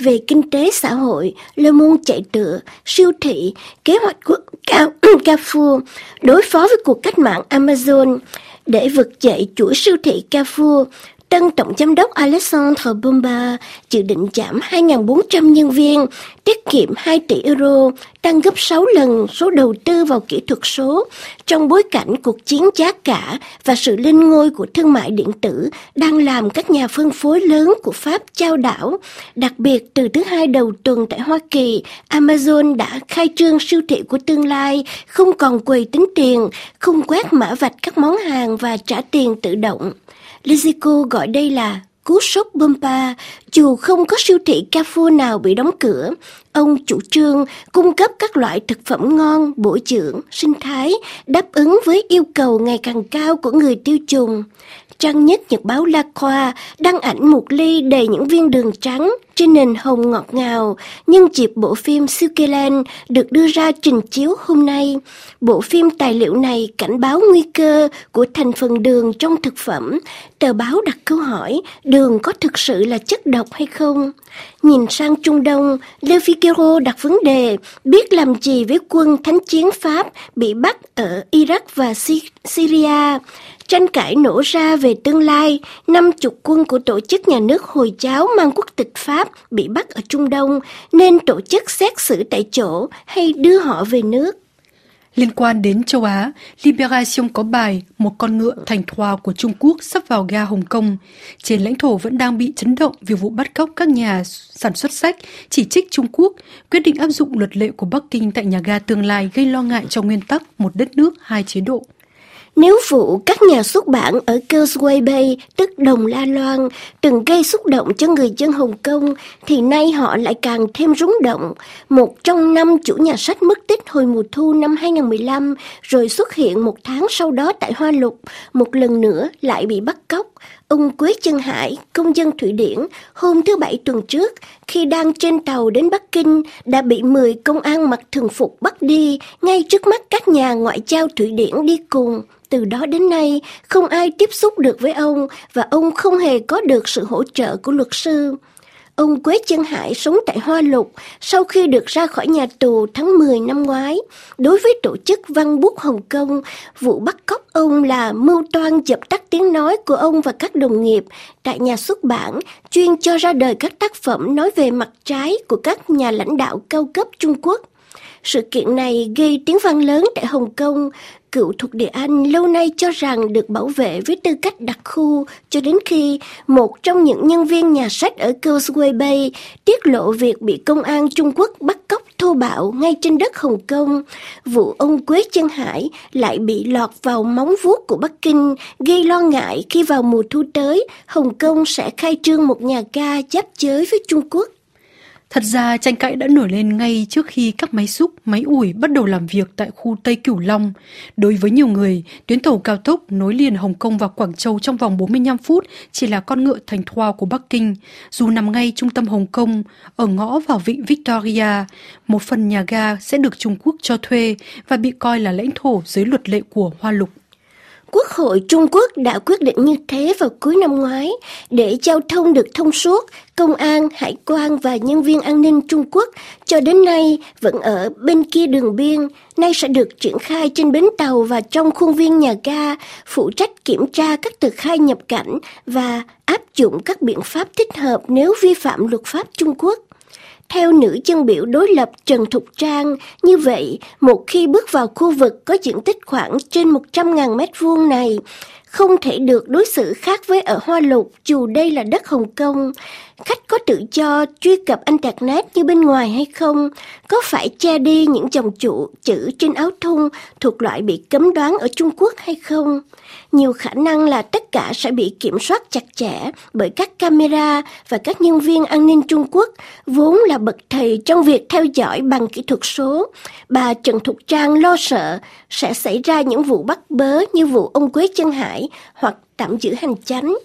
về kinh tế xã hội, Le Monde chạy tựa, siêu thị, kế hoạch của Carrefour, đối phó với cuộc cách mạng Amazon. Để vực dậy chuỗi siêu thị Carrefour, tân tổng giám đốc Alexandre Bompard dự định giảm 2.400 nhân viên, tiết kiệm 2 tỷ euro, tăng gấp 6 lần số đầu tư vào kỹ thuật số, trong bối cảnh cuộc chiến giá cả và sự lên ngôi của thương mại điện tử đang làm các nhà phân phối lớn của Pháp chao đảo. Đặc biệt, từ thứ Hai đầu tuần tại Hoa Kỳ, Amazon đã khai trương siêu thị của tương lai, không còn quầy tính tiền, không quét mã vạch các món hàng và trả tiền tự động. Lezico gọi đây là cú sốc Bompard, dù không có siêu thị Carrefour nào bị đóng cửa. Ông chủ trương cung cấp các loại thực phẩm ngon, bổ dưỡng, sinh thái, đáp ứng với yêu cầu ngày càng cao của người tiêu dùng. Trang nhất nhật báo La Croix đăng ảnh một ly đầy những viên đường trắng trên nền hồng ngọt ngào nhân dịp bộ phim Sukeland được đưa ra trình chiếu hôm nay. Bộ phim tài liệu này cảnh báo nguy cơ của thành phần đường trong thực phẩm. Tờ báo đặt câu hỏi, đường có thực sự là chất độc hay không? Nhìn sang Trung Đông, Le Figaro đặt vấn đề biết làm gì với quân thánh chiến Pháp bị bắt ở Iraq và Syria. Tranh cãi nổ ra về tương lai, 50 quân của tổ chức nhà nước Hồi giáo mang quốc tịch Pháp bị bắt ở Trung Đông, nên tổ chức xét xử tại chỗ hay đưa họ về nước. Liên quan đến châu Á, Libération có bài một con ngựa thành thoa của Trung Quốc sắp vào ga Hồng Kông. Trên lãnh thổ vẫn đang bị chấn động vì vụ bắt cóc các nhà sản xuất sách, chỉ trích Trung Quốc quyết định áp dụng luật lệ của Bắc Kinh tại nhà ga tương lai gây lo ngại cho nguyên tắc một đất nước, hai chế độ. Nếu vụ các nhà xuất bản ở Causeway Bay, tức Đồng La Loan, từng gây xúc động cho người dân Hồng Kông, thì nay họ lại càng thêm rúng động. Một trong 5 chủ nhà sách mất tích hồi mùa thu năm 2015, rồi xuất hiện một tháng sau đó tại Hoa Lục, một lần nữa lại bị bắt cóc. Ông Quế Chân Hải, công dân Thụy Điển, hôm thứ Bảy tuần trước, khi đang trên tàu đến Bắc Kinh, đã bị 10 công an mặc thường phục bắt đi, ngay trước mắt các nhà ngoại giao Thụy Điển đi cùng. Từ đó đến nay, không ai tiếp xúc được với ông và ông không hề có được sự hỗ trợ của luật sư. Ông Quế Chân Hải sống tại Hoa Lục sau khi được ra khỏi nhà tù tháng 10 năm ngoái. Đối với tổ chức Văn Bút Hồng Kông, vụ bắt cóc ông là mưu toan dập tắt tiếng nói của ông và các đồng nghiệp tại nhà xuất bản, chuyên cho ra đời các tác phẩm nói về mặt trái của các nhà lãnh đạo cao cấp Trung Quốc. Sự kiện này gây tiếng vang lớn tại Hồng Kông. Cựu thuộc địa Anh lâu nay cho rằng được bảo vệ với tư cách đặc khu cho đến khi một trong những nhân viên nhà sách ở Causeway Bay tiết lộ việc bị công an Trung Quốc bắt cóc thô bạo ngay trên đất Hồng Kông. Vụ ông Quế Chân Hải lại bị lọt vào móng vuốt của Bắc Kinh, gây lo ngại khi vào mùa thu tới, Hồng Kông sẽ khai trương một nhà ga giáp giới với Trung Quốc. Thật ra, tranh cãi đã nổi lên ngay trước khi các máy xúc, máy ủi bắt đầu làm việc tại khu Tây Cửu Long. Đối với nhiều người, tuyến tàu cao tốc nối liền Hồng Kông và Quảng Châu trong vòng 45 phút chỉ là con ngựa thành thoa của Bắc Kinh. Dù nằm ngay trung tâm Hồng Kông, ở ngõ vào vịnh Victoria, một phần nhà ga sẽ được Trung Quốc cho thuê và bị coi là lãnh thổ dưới luật lệ của Hoa Lục. Quốc hội Trung Quốc đã quyết định như thế vào cuối năm ngoái. Để giao thông được thông suốt, công an, hải quan và nhân viên an ninh Trung Quốc cho đến nay vẫn ở bên kia đường biên, nay sẽ được triển khai trên bến tàu và trong khuôn viên nhà ga, phụ trách kiểm tra các tờ khai nhập cảnh và áp dụng các biện pháp thích hợp nếu vi phạm luật pháp Trung Quốc. Theo nữ dân biểu đối lập Trần Thục Trang, như vậy, một khi bước vào khu vực có diện tích khoảng trên 100.000 mét vuông này, không thể được đối xử khác với ở Hoa Lục dù đây là đất Hồng Kông. Khách có tự do truy cập Internet như bên ngoài hay không? Có phải che đi những dòng chữ trên áo thun thuộc loại bị cấm đoán ở Trung Quốc hay không? Nhiều khả năng là tất cả sẽ bị kiểm soát chặt chẽ bởi các camera và các nhân viên an ninh Trung Quốc vốn là bậc thầy trong việc theo dõi bằng kỹ thuật số. Bà Trần Thục Trang lo sợ sẽ xảy ra những vụ bắt bớ như vụ ông Quế Chân Hải hoặc tạm giữ hành chánh.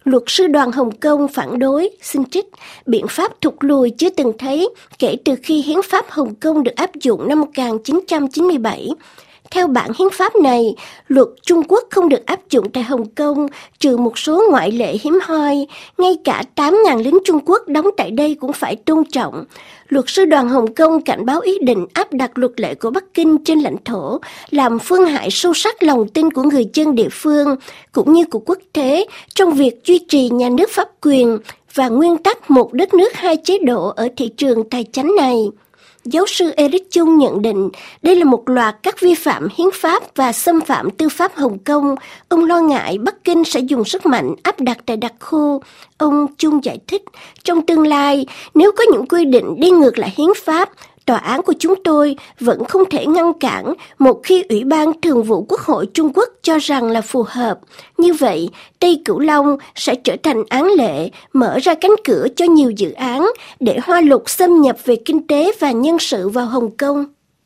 luật sư đoàn Hồng Kông phản đối, xin trích, biện pháp thụt lùi chưa từng thấy kể từ khi hiến pháp Hồng Kông được áp dụng năm 1997. Theo bản hiến pháp này, luật Trung Quốc không được áp dụng tại Hồng Kông, trừ một số ngoại lệ hiếm hoi. Ngay cả 8.000 lính Trung Quốc đóng tại đây cũng phải tôn trọng. Luật sư đoàn Hồng Kông cảnh báo ý định áp đặt luật lệ của Bắc Kinh trên lãnh thổ, làm phương hại sâu sắc lòng tin của người dân địa phương, cũng như của quốc tế trong việc duy trì nhà nước pháp quyền và nguyên tắc một đất nước hai chế độ ở thị trường tài chánh này. Giáo sư Eric Chung nhận định đây là một loạt các vi phạm hiến pháp và xâm phạm tư pháp Hồng Kông. Ông lo ngại Bắc Kinh sẽ dùng sức mạnh áp đặt tại đặc khu. Ông Chung giải thích, trong tương lai, nếu có những quy định đi ngược lại hiến pháp, tòa án của chúng tôi vẫn không thể ngăn cản một khi Ủy ban Thường vụ Quốc hội Trung Quốc cho rằng là phù hợp. Như vậy, Tây Cửu Long sẽ trở thành án lệ, mở ra cánh cửa cho nhiều dự án để Hoa Lục xâm nhập về kinh tế và nhân sự vào Hồng Kông.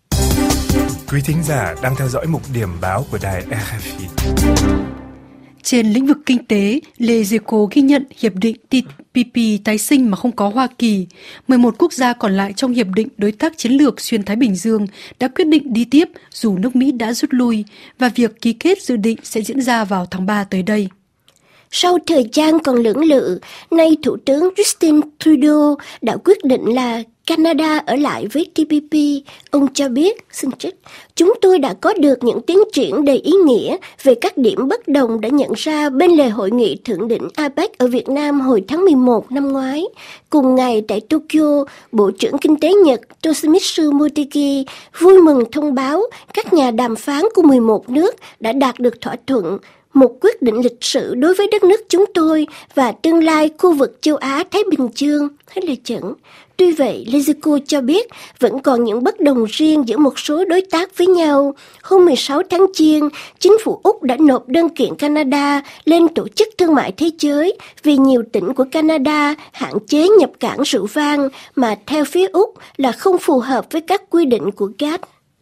Quý thính giả đang theo dõi mục điểm báo của đài RFI. Trên lĩnh vực kinh tế, Les Echos ghi nhận hiệp định TPP tái sinh mà không có Hoa Kỳ. 11 quốc gia còn lại trong hiệp định đối tác chiến lược xuyên Thái Bình Dương đã quyết định đi tiếp dù nước Mỹ đã rút lui, và việc ký kết dự định sẽ diễn ra vào tháng 3 tới đây. Sau thời gian còn lưỡng lự, nay Thủ tướng Justin Trudeau đã quyết định là Canada ở lại với TPP. Ông cho biết, xin trích, chúng tôi đã có được những tiến triển đầy ý nghĩa về các điểm bất đồng đã nhận ra bên lề hội nghị thượng đỉnh APEC ở Việt Nam hồi tháng 11 năm ngoái. Cùng ngày tại Tokyo, Bộ trưởng Kinh tế Nhật Toshimitsu Motegi vui mừng thông báo các nhà đàm phán của 11 nước đã đạt được thỏa thuận, một quyết định lịch sử đối với đất nước chúng tôi và tương lai khu vực châu Á-Thái Bình Dương. Hết lời dẫn. Tuy vậy, Les Echos cho biết vẫn còn những bất đồng riêng giữa một số đối tác với nhau. Hôm 16 tháng Giêng, chính phủ Úc đã nộp đơn kiện Canada lên Tổ chức Thương mại Thế giới vì nhiều tỉnh của Canada hạn chế nhập cảng rượu vang mà theo phía Úc là không phù hợp với các quy định của GATT.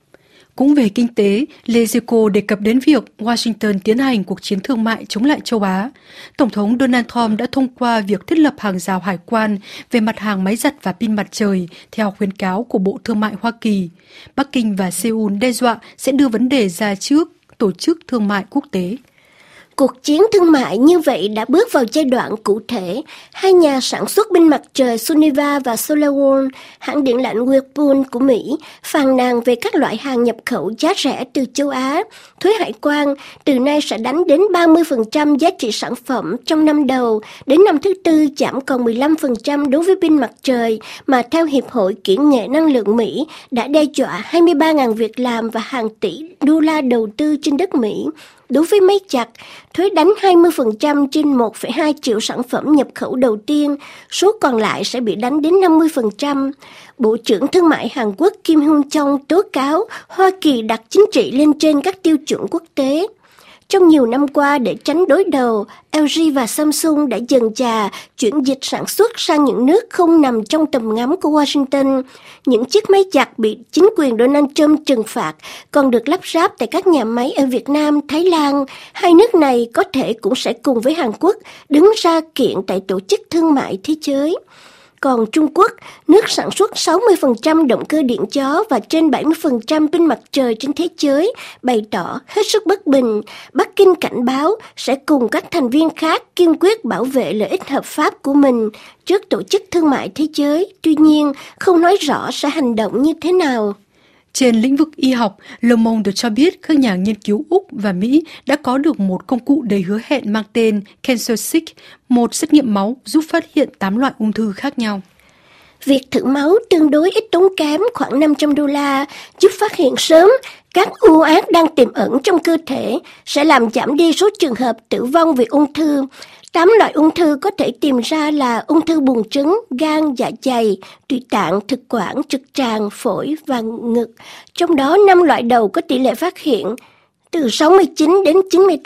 Cũng về kinh tế, Les Echos đề cập đến việc Washington tiến hành cuộc chiến thương mại chống lại châu Á. Tổng thống Donald Trump đã thông qua việc thiết lập hàng rào hải quan về mặt hàng máy giặt và pin mặt trời theo khuyến cáo của Bộ Thương mại Hoa Kỳ. Bắc Kinh và Seoul đe dọa sẽ đưa vấn đề ra trước Tổ chức Thương mại Quốc tế. Cuộc chiến thương mại như vậy đã bước vào giai đoạn cụ thể. Hai nhà sản xuất pin mặt trời Suniva và SolarWorld, hãng điện lạnh Whirlpool của Mỹ, phàn nàn về các loại hàng nhập khẩu giá rẻ từ châu Á. Thuế hải quan từ nay sẽ đánh đến 30% giá trị sản phẩm trong năm đầu, đến năm thứ tư giảm còn 15% đối với pin mặt trời, mà theo Hiệp hội Kỹ nghệ Năng lượng Mỹ đã đe dọa 23.000 việc làm và hàng tỷ đô la đầu tư trên đất Mỹ. Đối với máy giặt, thuế đánh 20% trên 1,2 triệu sản phẩm nhập khẩu đầu tiên, số còn lại sẽ bị đánh đến 50%. Bộ trưởng Thương mại Hàn Quốc Kim Hyun Chong tố cáo Hoa Kỳ đặt chính trị lên trên các tiêu chuẩn quốc tế. Trong nhiều năm qua, để tránh đối đầu, LG và Samsung đã dần dà chuyển dịch sản xuất sang những nước không nằm trong tầm ngắm của Washington. Những chiếc máy giặt bị chính quyền Donald Trump trừng phạt còn được lắp ráp tại các nhà máy ở Việt Nam, Thái Lan. Hai nước này có thể cũng sẽ cùng với Hàn Quốc đứng ra kiện tại Tổ chức Thương mại Thế giới. Còn Trung Quốc, nước sản xuất 60% động cơ điện gió và trên 70% pin mặt trời trên thế giới, bày tỏ hết sức bất bình. Bắc Kinh cảnh báo sẽ cùng các thành viên khác kiên quyết bảo vệ lợi ích hợp pháp của mình trước Tổ chức Thương mại Thế giới, tuy nhiên không nói rõ sẽ hành động như thế nào. Trên lĩnh vực y học, Le Monde cho biết các nhà nghiên cứu Úc và Mỹ đã có được một công cụ đầy hứa hẹn mang tên CancerSeek, một xét nghiệm máu giúp phát hiện 8 loại ung thư khác nhau. Việc thử máu tương đối ít tốn kém, khoảng $500, giúp phát hiện sớm các u ác đang tiềm ẩn trong cơ thể, sẽ làm giảm đi số trường hợp tử vong vì ung thư. 8 loại ung thư có thể tìm ra là ung thư buồng trứng, gan, dạ dày, tụy tạng, thực quản, trực tràng, phổi và ngực. Trong đó 5 loại đầu có tỷ lệ phát hiện từ 69 đến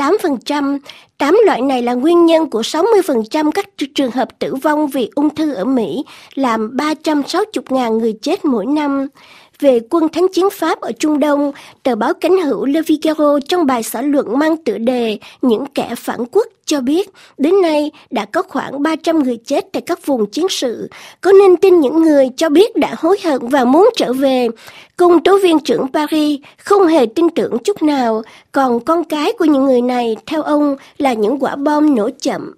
98%. 8 loại này là nguyên nhân của 60% các trường hợp tử vong vì ung thư ở Mỹ, làm 360.000 người chết mỗi năm. về quân thánh chiến Pháp ở Trung Đông, tờ báo cánh hữu Le Figaro trong bài xã luận mang tựa đề Những kẻ phản quốc cho biết, đến nay đã có khoảng 300 người chết tại các vùng chiến sự, có nên tin những người cho biết đã hối hận và muốn trở về. Công tố viên trưởng Paris không hề tin tưởng chút nào, còn con cái của những người này, theo ông, là những quả bom nổ chậm.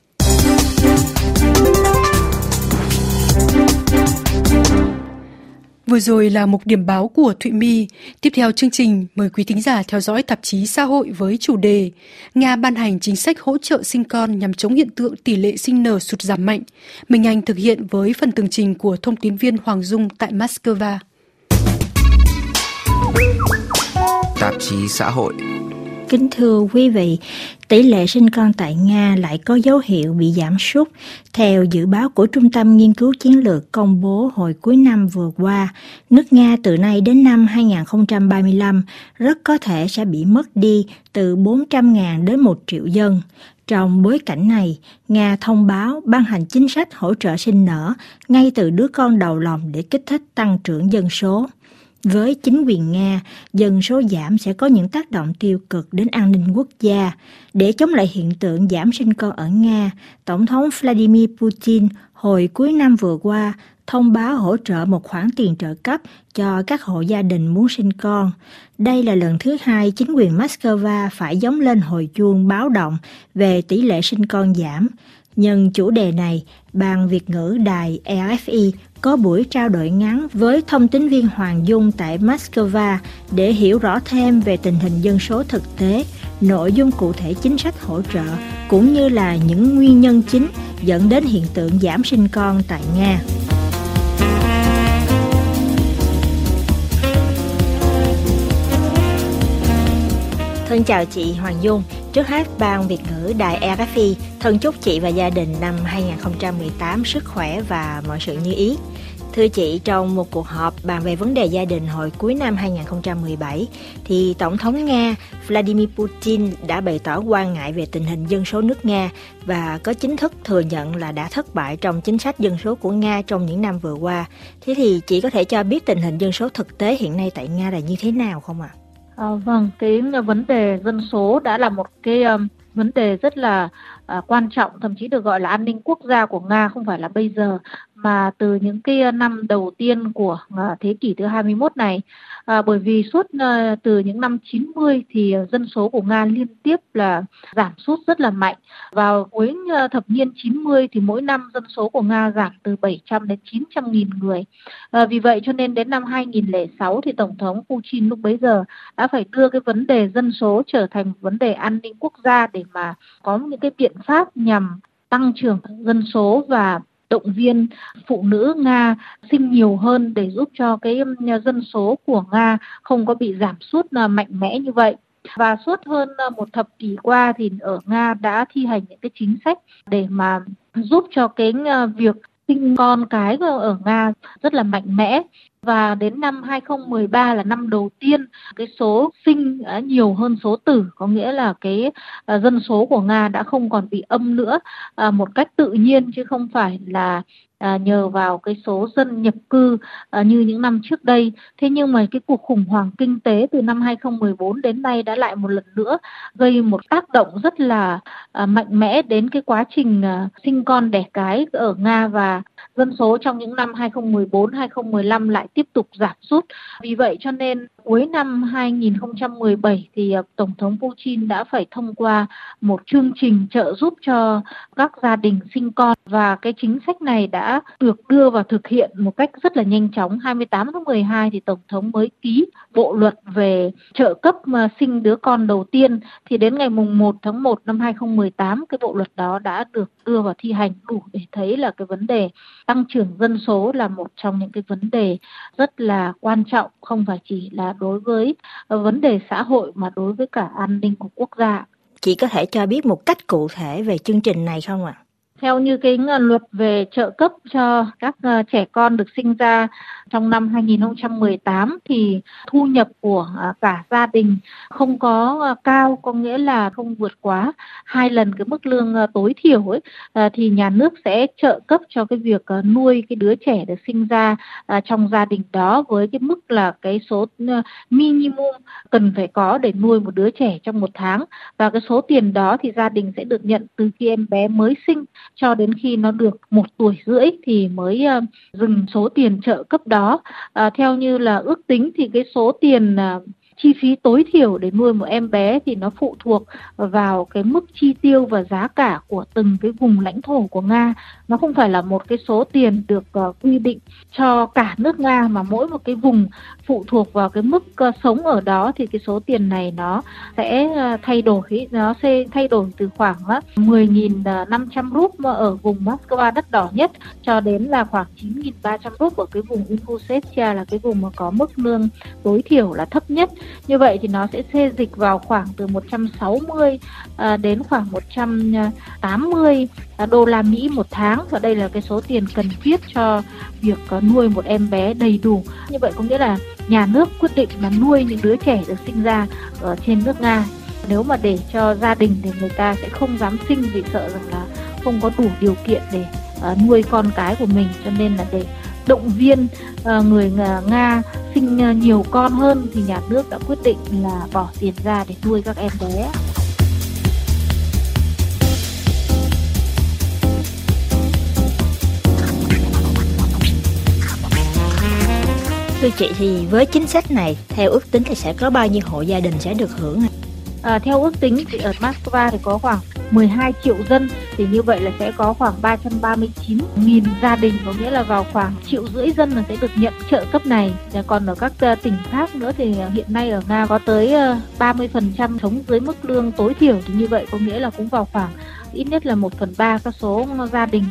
Vừa rồi là mục điểm báo của Thụy My. Tiếp theo chương trình, mời quý thính giả theo dõi tạp chí Xã hội với chủ đề Nga ban hành chính sách hỗ trợ sinh con nhằm chống hiện tượng tỷ lệ sinh nở sụt giảm mạnh. Minh Anh thực hiện với phần tường trình của thông tín viên Hoàng Dung tại Moscow. Tạp chí Xã hội. Kính thưa quý vị, tỷ lệ sinh con tại Nga lại có dấu hiệu bị giảm sút. Theo dự báo của Trung tâm Nghiên cứu Chiến lược công bố hồi cuối năm vừa qua, nước Nga từ nay đến năm 2035 rất có thể sẽ bị mất đi từ 400.000 đến 1 triệu dân. Trong bối cảnh này, Nga thông báo ban hành chính sách hỗ trợ sinh nở ngay từ đứa con đầu lòng để kích thích tăng trưởng dân số. Với chính quyền Nga, dân số giảm sẽ có những tác động tiêu cực đến an ninh quốc gia. Để chống lại hiện tượng giảm sinh con ở Nga, Tổng thống Vladimir Putin hồi cuối năm vừa qua thông báo hỗ trợ một khoản tiền trợ cấp cho các hộ gia đình muốn sinh con. Đây là lần thứ hai chính quyền Moscow phải gióng lên hồi chuông báo động về tỷ lệ sinh con giảm. Nhân chủ đề này, Ban Việt ngữ đài RFI có buổi trao đổi ngắn với thông tín viên Hoàng Dung tại Moscow để hiểu rõ thêm về tình hình dân số thực tế, nội dung cụ thể chính sách hỗ trợ, cũng như là những nguyên nhân chính dẫn đến hiện tượng giảm sinh con tại Nga. Thân chào chị Hoàng Dung. Trước hết, Ban Việt ngữ đài RFI thân chúc chị và gia đình năm 2018 sức khỏe và mọi sự như ý. Thưa chị, trong một cuộc họp bàn về vấn đề gia đình hồi cuối năm 2017, thì Tổng thống Nga Vladimir Putin đã bày tỏ quan ngại về tình hình dân số nước Nga và có chính thức thừa nhận là đã thất bại trong chính sách dân số của Nga trong những năm vừa qua. Thế thì chị có thể cho biết tình hình dân số thực tế hiện nay tại Nga là như thế nào không ạ? Vâng, cái vấn đề dân số đã là một cái vấn đề rất là quan trọng, thậm chí được gọi là an ninh quốc gia của Nga, không phải là bây giờ mà từ những cái năm đầu tiên của thế kỷ thứ 21 này. Bởi vì suốt từ những năm 90 thì dân số của Nga liên tiếp là giảm sút rất là mạnh. Vào cuối thập niên 90 thì mỗi năm dân số của Nga giảm từ 700 đến 900 nghìn người. Vì vậy cho nên đến năm 2006 thì Tổng thống Putin lúc bấy giờ đã phải đưa cái vấn đề dân số trở thành vấn đề an ninh quốc gia để mà có những cái biện pháp nhằm tăng trưởng dân số và động viên phụ nữ Nga sinh nhiều hơn để giúp cho cái dân số của Nga không có bị giảm sút mạnh mẽ như vậy. Và suốt hơn một thập kỷ qua thì ở Nga đã thi hành những cái chính sách để mà giúp cho cái việc sinh con cái ở Nga rất là mạnh mẽ. Và đến năm 2013 là năm đầu tiên cái số sinh nhiều hơn số tử, có nghĩa là cái dân số của Nga đã không còn bị âm nữa một cách tự nhiên, chứ không phải là nhờ vào cái số dân nhập cư như những năm trước đây. Thế nhưng mà cái cuộc khủng hoảng kinh tế từ năm 2014 đến nay đã lại một lần nữa gây một tác động rất là mạnh mẽ đến cái quá trình sinh con đẻ cái ở Nga, và dân số trong những năm 2014-2015 lại tiếp tục giảm sút. Vì vậy cho nên cuối năm 2017 thì Tổng thống Putin đã phải thông qua một chương trình trợ giúp cho các gia đình sinh con, và cái chính sách này đã được đưa vào thực hiện một cách rất là nhanh chóng. 28 tháng 12 thì Tổng thống mới ký bộ luật về trợ cấp sinh đứa con đầu tiên, thì đến ngày mùng 1 tháng 1 năm 2018 cái bộ luật đó đã được đưa vào thi hành, đủ để thấy là cái vấn đề tăng trưởng dân số là một trong những cái vấn đề rất là quan trọng, không phải chỉ là đối với vấn đề xã hội mà đối với cả an ninh của quốc gia. Chị có thể cho biết một cách cụ thể về chương trình này không ạ? Theo như cái luật về trợ cấp cho các trẻ con được sinh ra trong năm 2018 thì thu nhập của cả gia đình không có cao, có nghĩa là không vượt quá 2 lần cái mức lương tối thiểu ấy, thì nhà nước sẽ trợ cấp cho cái việc nuôi cái đứa trẻ được sinh ra trong gia đình đó với cái mức là cái số minimum cần phải có để nuôi một đứa trẻ trong một tháng, và cái số tiền đó thì gia đình sẽ được nhận từ khi em bé mới sinh cho đến khi nó được 1 tuổi rưỡi thì mới dừng số tiền trợ cấp đó. Theo như là ước tính thì cái số tiền chi phí tối thiểu để nuôi một em bé thì nó phụ thuộc vào cái mức chi tiêu và giá cả của từng cái vùng lãnh thổ của Nga. Nó không phải là một cái số tiền được quy định cho cả nước Nga, mà mỗi một cái vùng phụ thuộc vào cái mức sống ở đó thì cái số tiền này nó sẽ thay đổi. Nó sẽ thay đổi từ khoảng 10.500 rúp ở vùng Moscow đắt đỏ nhất cho đến là khoảng 9.300 rúp ở cái vùng Ingushetia là cái vùng mà có mức lương tối thiểu là thấp nhất. Như vậy thì nó sẽ xê dịch vào khoảng từ 160 đến khoảng 180 đô la Mỹ một tháng, và đây là cái số tiền cần thiết cho việc nuôi một em bé đầy đủ. Như vậy có nghĩa là nhà nước quyết định là nuôi những đứa trẻ được sinh ra ở trên nước Nga. Nếu mà để cho gia đình thì người ta sẽ không dám sinh vì sợ rằng là không có đủ điều kiện để nuôi con cái của mình, cho nên là để động viên người Nga sinh nhiều con hơn thì nhà nước đã quyết định là bỏ tiền ra để nuôi các em bé. Thưa chị, thì với chính sách này, theo ước tính thì sẽ có bao nhiêu hộ gia đình sẽ được hưởng? Theo ước tính thì ở Moscow thì có khoảng 12 triệu dân, thì như vậy là sẽ có khoảng 339.000 gia đình, có nghĩa là vào khoảng 1,5 triệu dân là sẽ được nhận trợ cấp này. Còn ở các tỉnh khác nữa thì hiện nay ở Nga có tới 30% sống dưới mức lương tối thiểu, thì như vậy có nghĩa là cũng vào khoảng ít nhất là 1/3 các số gia đình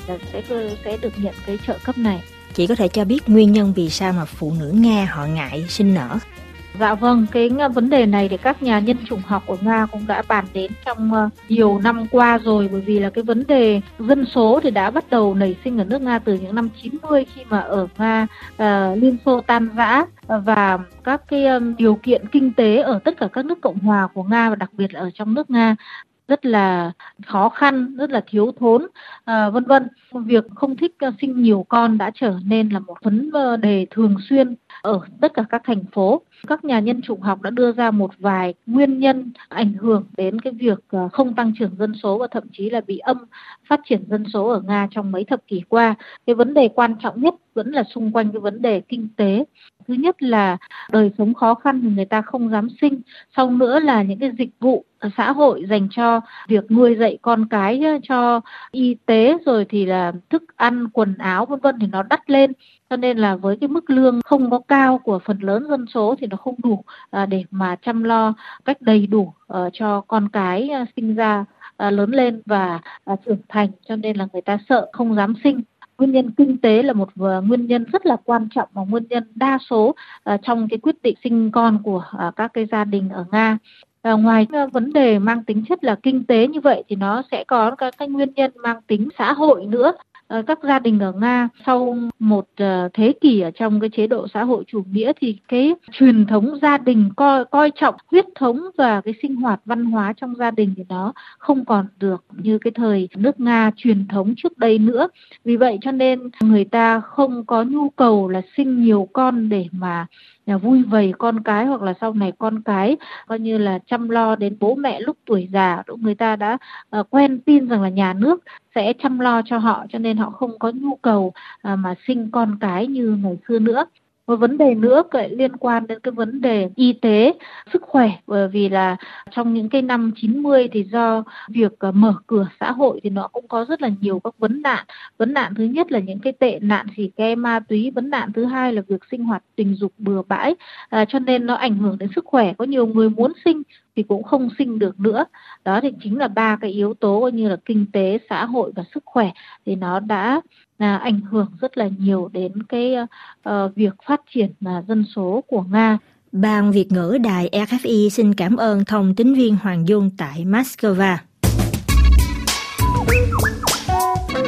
sẽ được nhận cái trợ cấp này. Chị có thể cho biết nguyên nhân vì sao mà phụ nữ Nga họ ngại sinh nở? Dạ vâng, cái vấn đề này thì các nhà nhân chủng học của Nga cũng đã bàn đến trong nhiều năm qua rồi, bởi vì là cái vấn đề dân số thì đã bắt đầu nảy sinh ở nước Nga từ những năm 90 khi mà ở Nga Liên Xô tan rã và các cái điều kiện kinh tế ở tất cả các nước cộng hòa của Nga và đặc biệt là ở trong nước Nga rất là khó khăn, rất là thiếu thốn, vân vân. Việc không thích sinh nhiều con đã trở nên là một vấn đề thường xuyên ở tất cả các thành phố. Các nhà nhân chủng học đã đưa ra một vài nguyên nhân ảnh hưởng đến cái việc không tăng trưởng dân số và thậm chí là bị âm phát triển dân số ở Nga trong mấy thập kỷ qua. Cái vấn đề quan trọng nhất vẫn là xung quanh cái vấn đề kinh tế. Thứ nhất là đời sống khó khăn thì người ta không dám sinh. Sau nữa là những cái dịch vụ xã hội dành cho việc nuôi dạy con cái, cho y tế, rồi thì là thức ăn, quần áo vân vân thì nó đắt lên. Cho nên là với cái mức lương không có cao của phần lớn dân số thì nó không đủ để mà chăm lo cách đầy đủ cho con cái sinh ra, lớn lên và trưởng thành, cho nên là người ta sợ không dám sinh. Nguyên nhân kinh tế là một nguyên nhân rất là quan trọng và nguyên nhân đa số trong cái quyết định sinh con của các cái gia đình ở Nga. Ngoài vấn đề mang tính chất là kinh tế như vậy thì nó sẽ có các cái nguyên nhân mang tính xã hội nữa. Các gia đình ở Nga sau một thế kỷ ở trong cái chế độ xã hội chủ nghĩa thì cái truyền thống gia đình coi trọng huyết thống và cái sinh hoạt văn hóa trong gia đình thì nó không còn được như cái thời nước Nga truyền thống trước đây nữa. Vì vậy cho nên người ta không có nhu cầu là sinh nhiều con để mà vui vầy con cái, hoặc là sau này con cái coi như là chăm lo đến bố mẹ lúc tuổi già. Người ta đã quen tin rằng là nhà nước sẽ chăm lo cho họ, cho nên họ không có nhu cầu mà sinh con cái như ngày xưa nữa. Một vấn đề nữa liên quan đến cái vấn đề y tế, sức khỏe, bởi vì là trong những cái năm 90 thì do việc mở cửa xã hội thì nó cũng có rất là nhiều các vấn nạn. Vấn nạn thứ nhất là những cái tệ nạn xì ke ma túy, vấn nạn thứ hai là việc sinh hoạt tình dục bừa bãi, cho nên nó ảnh hưởng đến sức khỏe. Có nhiều người muốn sinh thì cũng không sinh được nữa. Đó thì chính là 3 cái yếu tố như là kinh tế, xã hội và sức khỏe thì nó đã ảnh hưởng rất là nhiều đến cái việc phát triển dân số của Nga. Ban Việt ngữ đài RFI xin cảm ơn thông tín viên Hoàng Dung tại Moscow.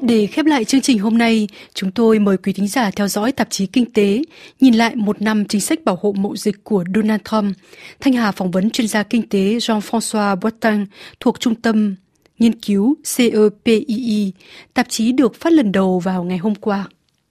Để khép lại chương trình hôm nay, chúng tôi mời quý thính giả theo dõi tạp chí Kinh tế, nhìn lại một năm chính sách bảo hộ mậu dịch của Donald Trump. Thanh Hà phỏng vấn chuyên gia kinh tế Jean-François Boitin thuộc Trung tâm Nghiên cứu CEPII. Tạp chí được phát lần đầu vào ngày hôm qua.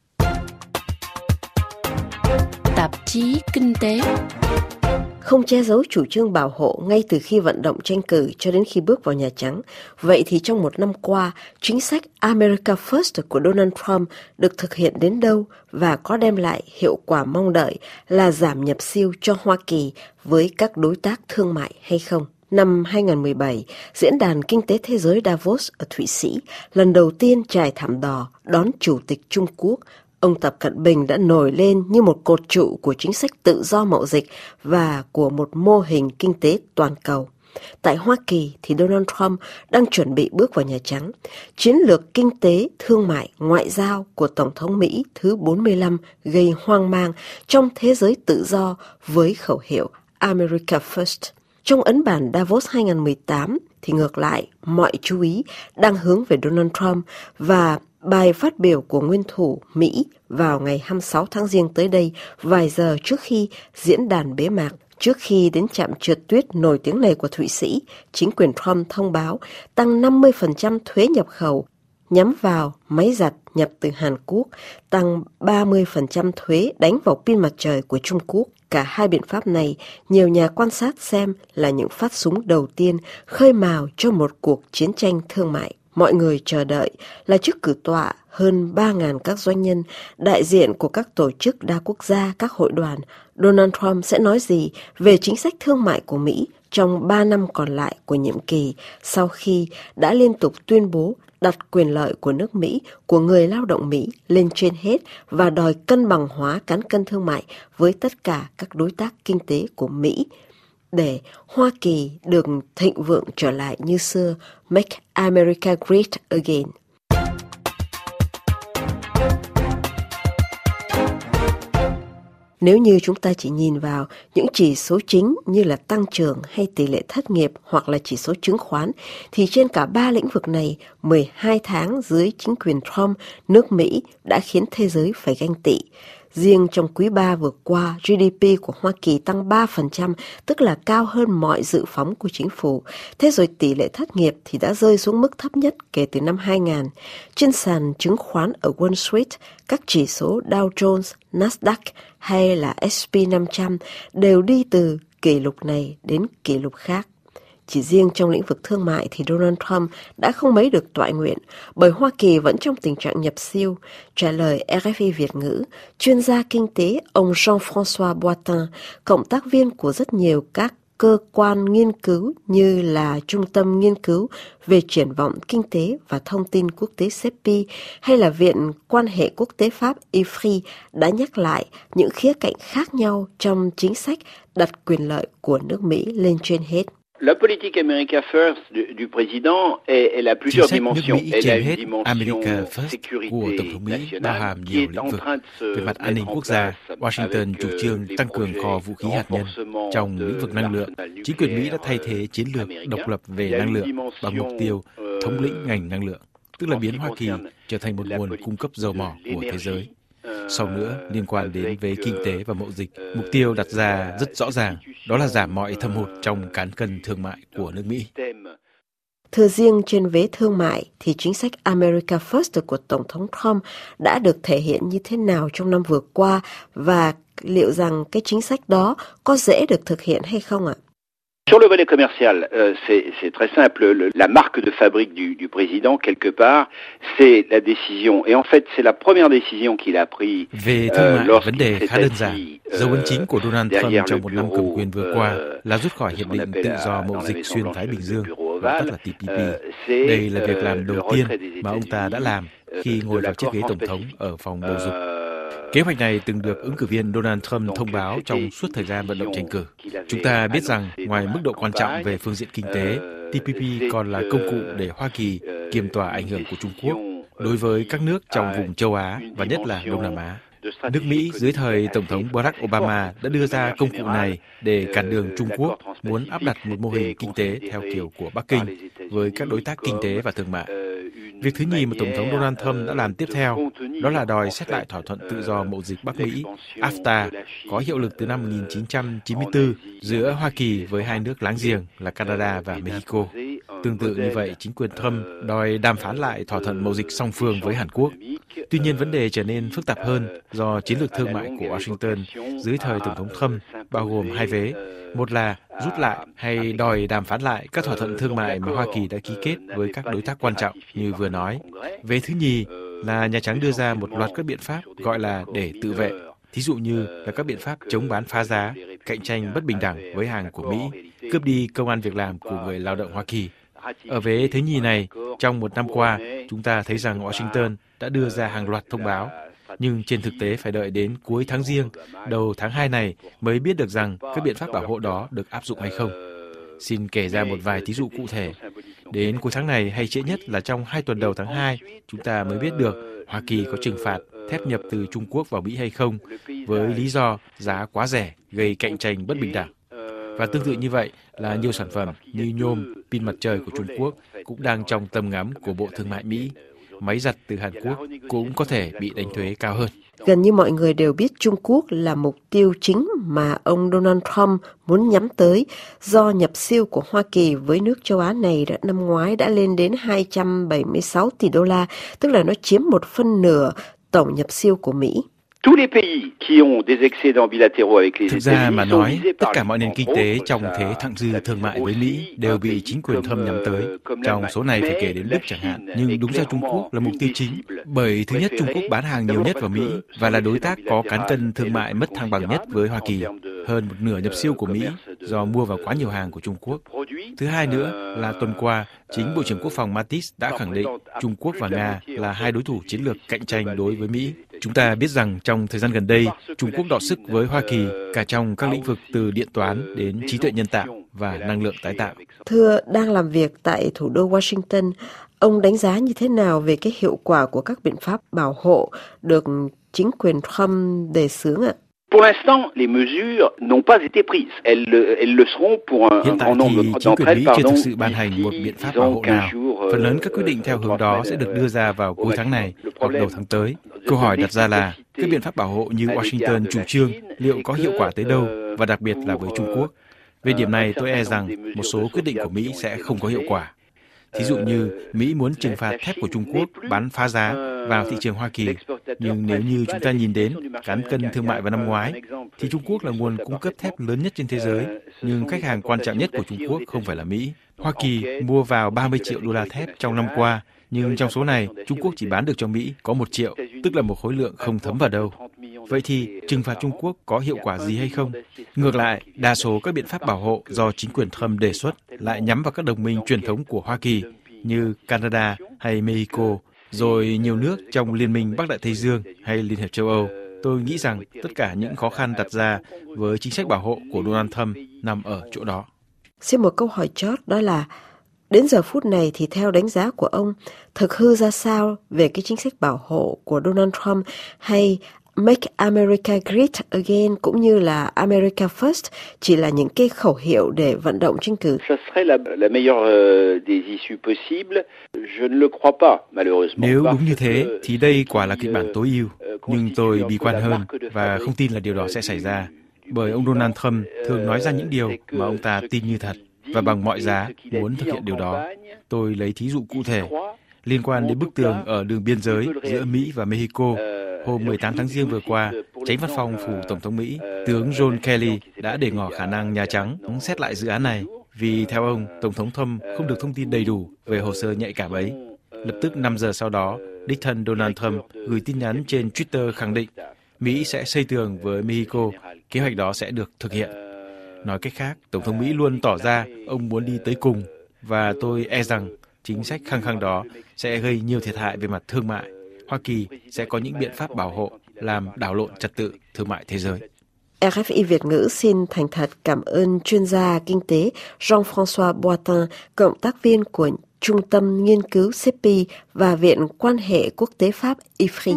Tạp chí Kinh tế. Không che giấu chủ trương bảo hộ ngay từ khi vận động tranh cử cho đến khi bước vào Nhà Trắng. Vậy thì trong một năm qua, chính sách America First của Donald Trump được thực hiện đến đâu và có đem lại hiệu quả mong đợi là giảm nhập siêu cho Hoa Kỳ với các đối tác thương mại hay không? Năm 2017, Diễn đàn Kinh tế Thế giới Davos ở Thụy Sĩ lần đầu tiên trải thảm đỏ đón Chủ tịch Trung Quốc. Ông Tập Cận Bình đã nổi lên như một cột trụ của chính sách tự do mậu dịch và của một mô hình kinh tế toàn cầu. Tại Hoa Kỳ thì Donald Trump đang chuẩn bị bước vào Nhà Trắng. Chiến lược kinh tế, thương mại, ngoại giao của Tổng thống Mỹ thứ 45 gây hoang mang trong thế giới tự do với khẩu hiệu America First. Trong ấn bản Davos 2018 thì ngược lại, mọi chú ý đang hướng về Donald Trump và bài phát biểu của nguyên thủ Mỹ vào ngày 26 tháng Giêng tới đây, vài giờ trước khi diễn đàn bế mạc. Trước khi đến trạm trượt tuyết nổi tiếng này của Thụy Sĩ, chính quyền Trump thông báo tăng 50% thuế nhập khẩu nhắm vào máy giặt nhập từ Hàn Quốc, tăng 30% thuế đánh vào pin mặt trời của Trung Quốc. Cả hai biện pháp này, nhiều nhà quan sát xem là những phát súng đầu tiên khơi mào cho một cuộc chiến tranh thương mại. Mọi người chờ đợi là trước cử tọa hơn 3.000 các doanh nhân, đại diện của các tổ chức đa quốc gia, các hội đoàn. Donald Trump sẽ nói gì về chính sách thương mại của Mỹ trong 3 năm còn lại của nhiệm kỳ sau khi đã liên tục tuyên bố đặt quyền lợi của nước Mỹ, của người lao động Mỹ lên trên hết và đòi cân bằng hóa cán cân thương mại với tất cả các đối tác kinh tế của Mỹ, để Hoa Kỳ được thịnh vượng trở lại như xưa, Make America Great Again. Nếu như chúng ta chỉ nhìn vào những chỉ số chính như là tăng trưởng hay tỷ lệ thất nghiệp hoặc là chỉ số chứng khoán, thì trên cả ba lĩnh vực này, 12 tháng dưới chính quyền Trump, nước Mỹ đã khiến thế giới phải ganh tị. Riêng trong quý 3 vừa qua, GDP của Hoa Kỳ tăng 3%, tức là cao hơn mọi dự phóng của chính phủ. Thế rồi tỷ lệ thất nghiệp thì đã rơi xuống mức thấp nhất kể từ năm 2000. Trên sàn chứng khoán ở Wall Street, các chỉ số Dow Jones, Nasdaq hay là S&P 500 đều đi từ kỷ lục này đến kỷ lục khác. Chỉ riêng trong lĩnh vực thương mại thì Donald Trump đã không mấy được toại nguyện, bởi Hoa Kỳ vẫn trong tình trạng nhập siêu. Trả lời RFI Việt ngữ, chuyên gia kinh tế ông Jean-François Boitin, cộng tác viên của rất nhiều các cơ quan nghiên cứu như là Trung tâm Nghiên cứu về Triển vọng Kinh tế và Thông tin Quốc tế CEPI hay là Viện Quan hệ Quốc tế Pháp IFRI đã nhắc lại những khía cạnh khác nhau trong chính sách đặt quyền lợi của nước Mỹ lên trên hết. La politique America First du président elle a plusieurs dimensions. Elle a une dimension của Tổng thống Mỹ bao hàm nhiều lĩnh vực. Về mặt an ninh quốc gia, Washington chủ trương tăng cường kho vũ khí hạt nhân. Trong lĩnh vực năng lượng, chính quyền Mỹ đã thay thế chiến lược độc lập về năng lượng bằng mục tiêu thống lĩnh ngành năng lượng, tức là biến Hoa Kỳ trở thành một nguồn cung cấp dầu mỏ của thế giới. Sau nữa, liên quan đến với kinh tế và mậu dịch, mục tiêu đặt ra rất rõ ràng, đó là giảm mọi thâm hụt trong cán cân thương mại của nước Mỹ. Thưa riêng trên vế thương mại thì chính sách America First của Tổng thống Trump đã được thể hiện như thế nào trong năm vừa qua và liệu rằng cái chính sách đó có dễ được thực hiện hay không ạ? Sur le volet commercial, c'est très simple. La marque de fabrique du président, quelque part, c'est la décision. Et en fait, c'est la première décision qu'il a prise. Về thương mại, vấn đề khá đơn giản. Dấu ấn chính của Donald Trump trong một năm cầm quyền vừa qua là rút khỏi Hiệp định Tự do Mậu dịch Xuyên Thái Bình Dương, gọi tắt là TPP. Đây là việc làm đầu tiên mà ông ta đã làm khi ngồi vào chiếc ghế tổng thống ở phòng bầu dục. Kế hoạch này từng được ứng cử viên Donald Trump thông báo trong suốt thời gian vận động tranh cử. Chúng ta biết rằng ngoài mức độ quan trọng về phương diện kinh tế, TPP còn là công cụ để Hoa Kỳ kiềm tỏa ảnh hưởng của Trung Quốc đối với các nước trong vùng châu Á và nhất là Đông Nam Á. Nước Mỹ dưới thời Tổng thống Barack Obama đã đưa ra công cụ này để cản đường Trung Quốc muốn áp đặt một mô hình kinh tế theo kiểu của Bắc Kinh với các đối tác kinh tế và thương mại. Việc thứ nhì mà Tổng thống Donald Trump đã làm tiếp theo đó là đòi xét lại thỏa thuận tự do mậu dịch Bắc Mỹ NAFTA có hiệu lực từ năm 1994 giữa Hoa Kỳ với hai nước láng giềng là Canada và Mexico. Tương tự như vậy, chính quyền Trump đòi đàm phán lại thỏa thuận mậu dịch song phương với Hàn Quốc. Tuy nhiên, vấn đề trở nên phức tạp hơn do chiến lược thương mại của Washington dưới thời Tổng thống Trump bao gồm hai vế. Một là rút lại hay đòi đàm phán lại các thỏa thuận thương mại mà Hoa Kỳ đã ký kết với các đối tác quan trọng như vừa nói. Vế thứ nhì là Nhà Trắng đưa ra một loạt các biện pháp gọi là để tự vệ. Thí dụ như là các biện pháp chống bán phá giá, cạnh tranh bất bình đẳng với hàng của Mỹ, cướp đi công ăn việc làm của người lao động Hoa Kỳ. Ở vế thứ nhì này, trong một năm qua, chúng ta thấy rằng Washington đã đưa ra hàng loạt thông báo, nhưng trên thực tế phải đợi đến cuối tháng Giêng, đầu tháng 2 này mới biết được rằng các biện pháp bảo hộ đó được áp dụng hay không. Xin kể ra một vài thí dụ cụ thể. Đến cuối tháng này hay trễ nhất là trong 2 tuần đầu tháng 2, chúng ta mới biết được Hoa Kỳ có trừng phạt thép nhập từ Trung Quốc vào Mỹ hay không, với lý do giá quá rẻ gây cạnh tranh bất bình đẳng. Và tương tự như vậy là nhiều sản phẩm như nhôm, pin mặt trời của Trung Quốc cũng đang trong tầm ngắm của Bộ Thương mại Mỹ. Máy giặt từ Hàn Quốc cũng có thể bị đánh thuế cao hơn. Gần như mọi người đều biết Trung Quốc là mục tiêu chính mà ông Donald Trump muốn nhắm tới do nhập siêu của Hoa Kỳ với nước châu Á này năm ngoái đã lên đến 276 tỷ đô la, tức là nó chiếm 1/4 tổng nhập siêu của Mỹ. Thực ra mà nói, tất cả mọi nền kinh tế trong thế thặng dư thương mại với Mỹ đều bị chính quyền Trump nhắm tới. Trong số này phải kể đến Đức chẳng hạn, nhưng đúng ra Trung Quốc là mục tiêu chính. Bởi thứ nhất, Trung Quốc bán hàng nhiều nhất vào Mỹ và là đối tác có cán cân thương mại mất thăng bằng nhất với Hoa Kỳ, hơn một nửa nhập siêu của Mỹ do mua vào quá nhiều hàng của Trung Quốc. Thứ hai nữa là tuần qua, chính Bộ trưởng Quốc phòng Mattis đã khẳng định Trung Quốc và Nga là hai đối thủ chiến lược cạnh tranh đối với Mỹ. Chúng ta biết rằng trong thời gian gần đây, Trung Quốc đọ sức với Hoa Kỳ cả trong các lĩnh vực từ điện toán đến trí tuệ nhân tạo và năng lượng tái tạo. Thưa, đang làm việc tại thủ đô Washington, ông đánh giá như thế nào về cái hiệu quả của các biện pháp bảo hộ được chính quyền Trump đề xướng ạ? Hiện tại thì chính quyền Mỹ chưa thực sự ban hành một biện pháp bảo hộ nào. Phần lớn các quyết định theo hướng đó sẽ được đưa ra vào cuối tháng này hoặc đầu tháng tới. Câu hỏi đặt ra là các biện pháp bảo hộ như Washington chủ trương liệu có hiệu quả tới đâu, và đặc biệt là với Trung Quốc. Về điểm này, tôi e rằng một số quyết định của Mỹ sẽ không có hiệu quả. Thí dụ như Mỹ muốn trừng phạt thép của Trung Quốc bán phá giá vào thị trường Hoa Kỳ. Nhưng nếu như chúng ta nhìn đến cán cân thương mại vào năm ngoái, thì Trung Quốc là nguồn cung cấp thép lớn nhất trên thế giới. Nhưng khách hàng quan trọng nhất của Trung Quốc không phải là Mỹ. Hoa Kỳ mua vào 30 triệu đô la thép trong năm qua. Nhưng trong số này, Trung Quốc chỉ bán được cho Mỹ có 1 triệu, tức là một khối lượng không thấm vào đâu. Vậy thì trừng phạt Trung Quốc có hiệu quả gì hay không? Ngược lại, đa số các biện pháp bảo hộ do chính quyền Trump đề xuất lại nhắm vào các đồng minh truyền thống của Hoa Kỳ như Canada hay Mexico, rồi nhiều nước trong Liên minh Bắc Đại Tây Dương hay Liên hiệp châu Âu. Tôi nghĩ rằng tất cả những khó khăn đặt ra với chính sách bảo hộ của Donald Trump nằm ở chỗ đó. Xin một câu hỏi chót, đó là đến giờ phút này thì theo đánh giá của ông, thực hư ra sao về cái chính sách bảo hộ của Donald Trump hay Make America Great Again cũng như là America First chỉ là những cái khẩu hiệu để vận động tranh cử? Nếu đúng như thế thì đây quả là kịch bản tối ưu, nhưng tôi bi quan hơn và không tin là điều đó sẽ xảy ra. Bởi ông Donald Trump thường nói ra những điều mà ông ta tin như thật và bằng mọi giá muốn thực hiện điều đó. Tôi lấy thí dụ cụ thể liên quan đến bức tường ở đường biên giới giữa Mỹ và Mexico. Hôm 18 tháng Giêng vừa qua, Chánh Văn phòng Phủ Tổng thống Mỹ, tướng John Kelly đã để ngỏ khả năng Nhà Trắng xét lại dự án này vì theo ông, Tổng thống Trump không được thông tin đầy đủ về hồ sơ nhạy cảm ấy. Lập tức 5 giờ sau đó, đích thân Donald Trump gửi tin nhắn trên Twitter khẳng định Mỹ sẽ xây tường với Mexico, kế hoạch đó sẽ được thực hiện. Nói cách khác, Tổng thống Mỹ luôn tỏ ra ông muốn đi tới cùng, và tôi e rằng chính sách khăng khăng đó sẽ gây nhiều thiệt hại về mặt thương mại. Hoa Kỳ sẽ có những biện pháp bảo hộ làm đảo lộn trật tự thương mại thế giới. RFI Việt ngữ xin thành thật cảm ơn chuyên gia kinh tế Jean-François Boitin, cộng tác viên của Trung tâm Nghiên cứu CEPI và Viện Quan hệ Quốc tế Pháp IFRI.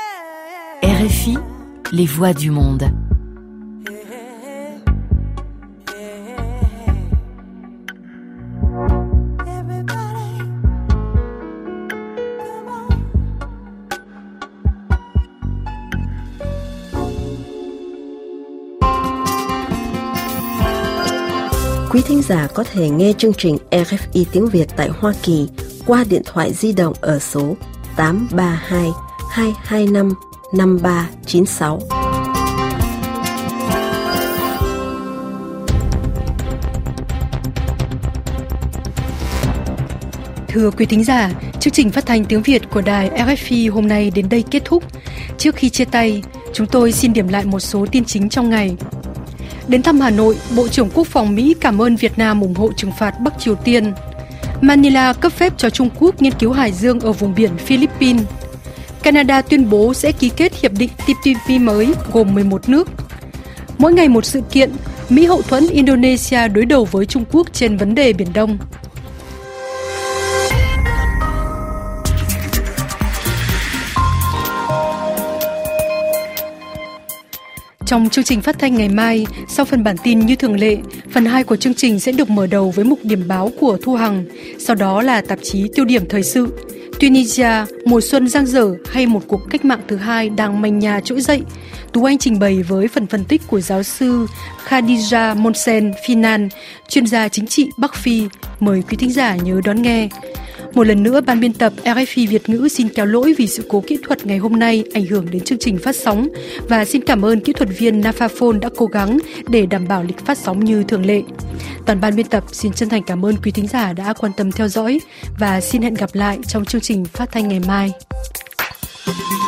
RFI, les voix du monde. Quý thính giả có thể nghe chương trình RFI tiếng Việt tại Hoa Kỳ qua điện thoại di động ở số 832 225 5396. Thưa quý thính giả, chương trình phát thanh tiếng Việt của đài RFI hôm nay đến đây kết thúc. Trước khi chia tay, chúng tôi xin điểm lại một số tin chính trong ngày. Đến thăm Hà Nội, Bộ trưởng Quốc phòng Mỹ cảm ơn Việt Nam ủng hộ trừng phạt Bắc Triều Tiên. Manila cấp phép cho Trung Quốc nghiên cứu hải dương ở vùng biển Philippines. Canada tuyên bố sẽ ký kết hiệp định TPP mới gồm 11 nước. Mỗi ngày một sự kiện, Mỹ hậu thuẫn Indonesia đối đầu với Trung Quốc trên vấn đề Biển Đông. Trong chương trình phát thanh ngày mai, sau phần bản tin như thường lệ, phần 2 của chương trình sẽ được mở đầu với mục điểm báo của Thu Hằng, sau đó là tạp chí tiêu điểm thời sự, Tunisia, mùa xuân giang dở hay một cuộc cách mạng thứ hai đang manh nhà trỗi dậy. Tú Anh trình bày với phần phân tích của giáo sư Khadija Monsen Finan, chuyên gia chính trị Bắc Phi. Mời quý thính giả nhớ đón nghe. Một lần nữa, ban biên tập RFI Việt ngữ xin cáo lỗi vì sự cố kỹ thuật ngày hôm nay ảnh hưởng đến chương trình phát sóng và xin cảm ơn kỹ thuật viên Nafaphone đã cố gắng để đảm bảo lịch phát sóng như thường lệ. Toàn ban biên tập xin chân thành cảm ơn quý thính giả đã quan tâm theo dõi và xin hẹn gặp lại trong chương trình phát thanh ngày mai.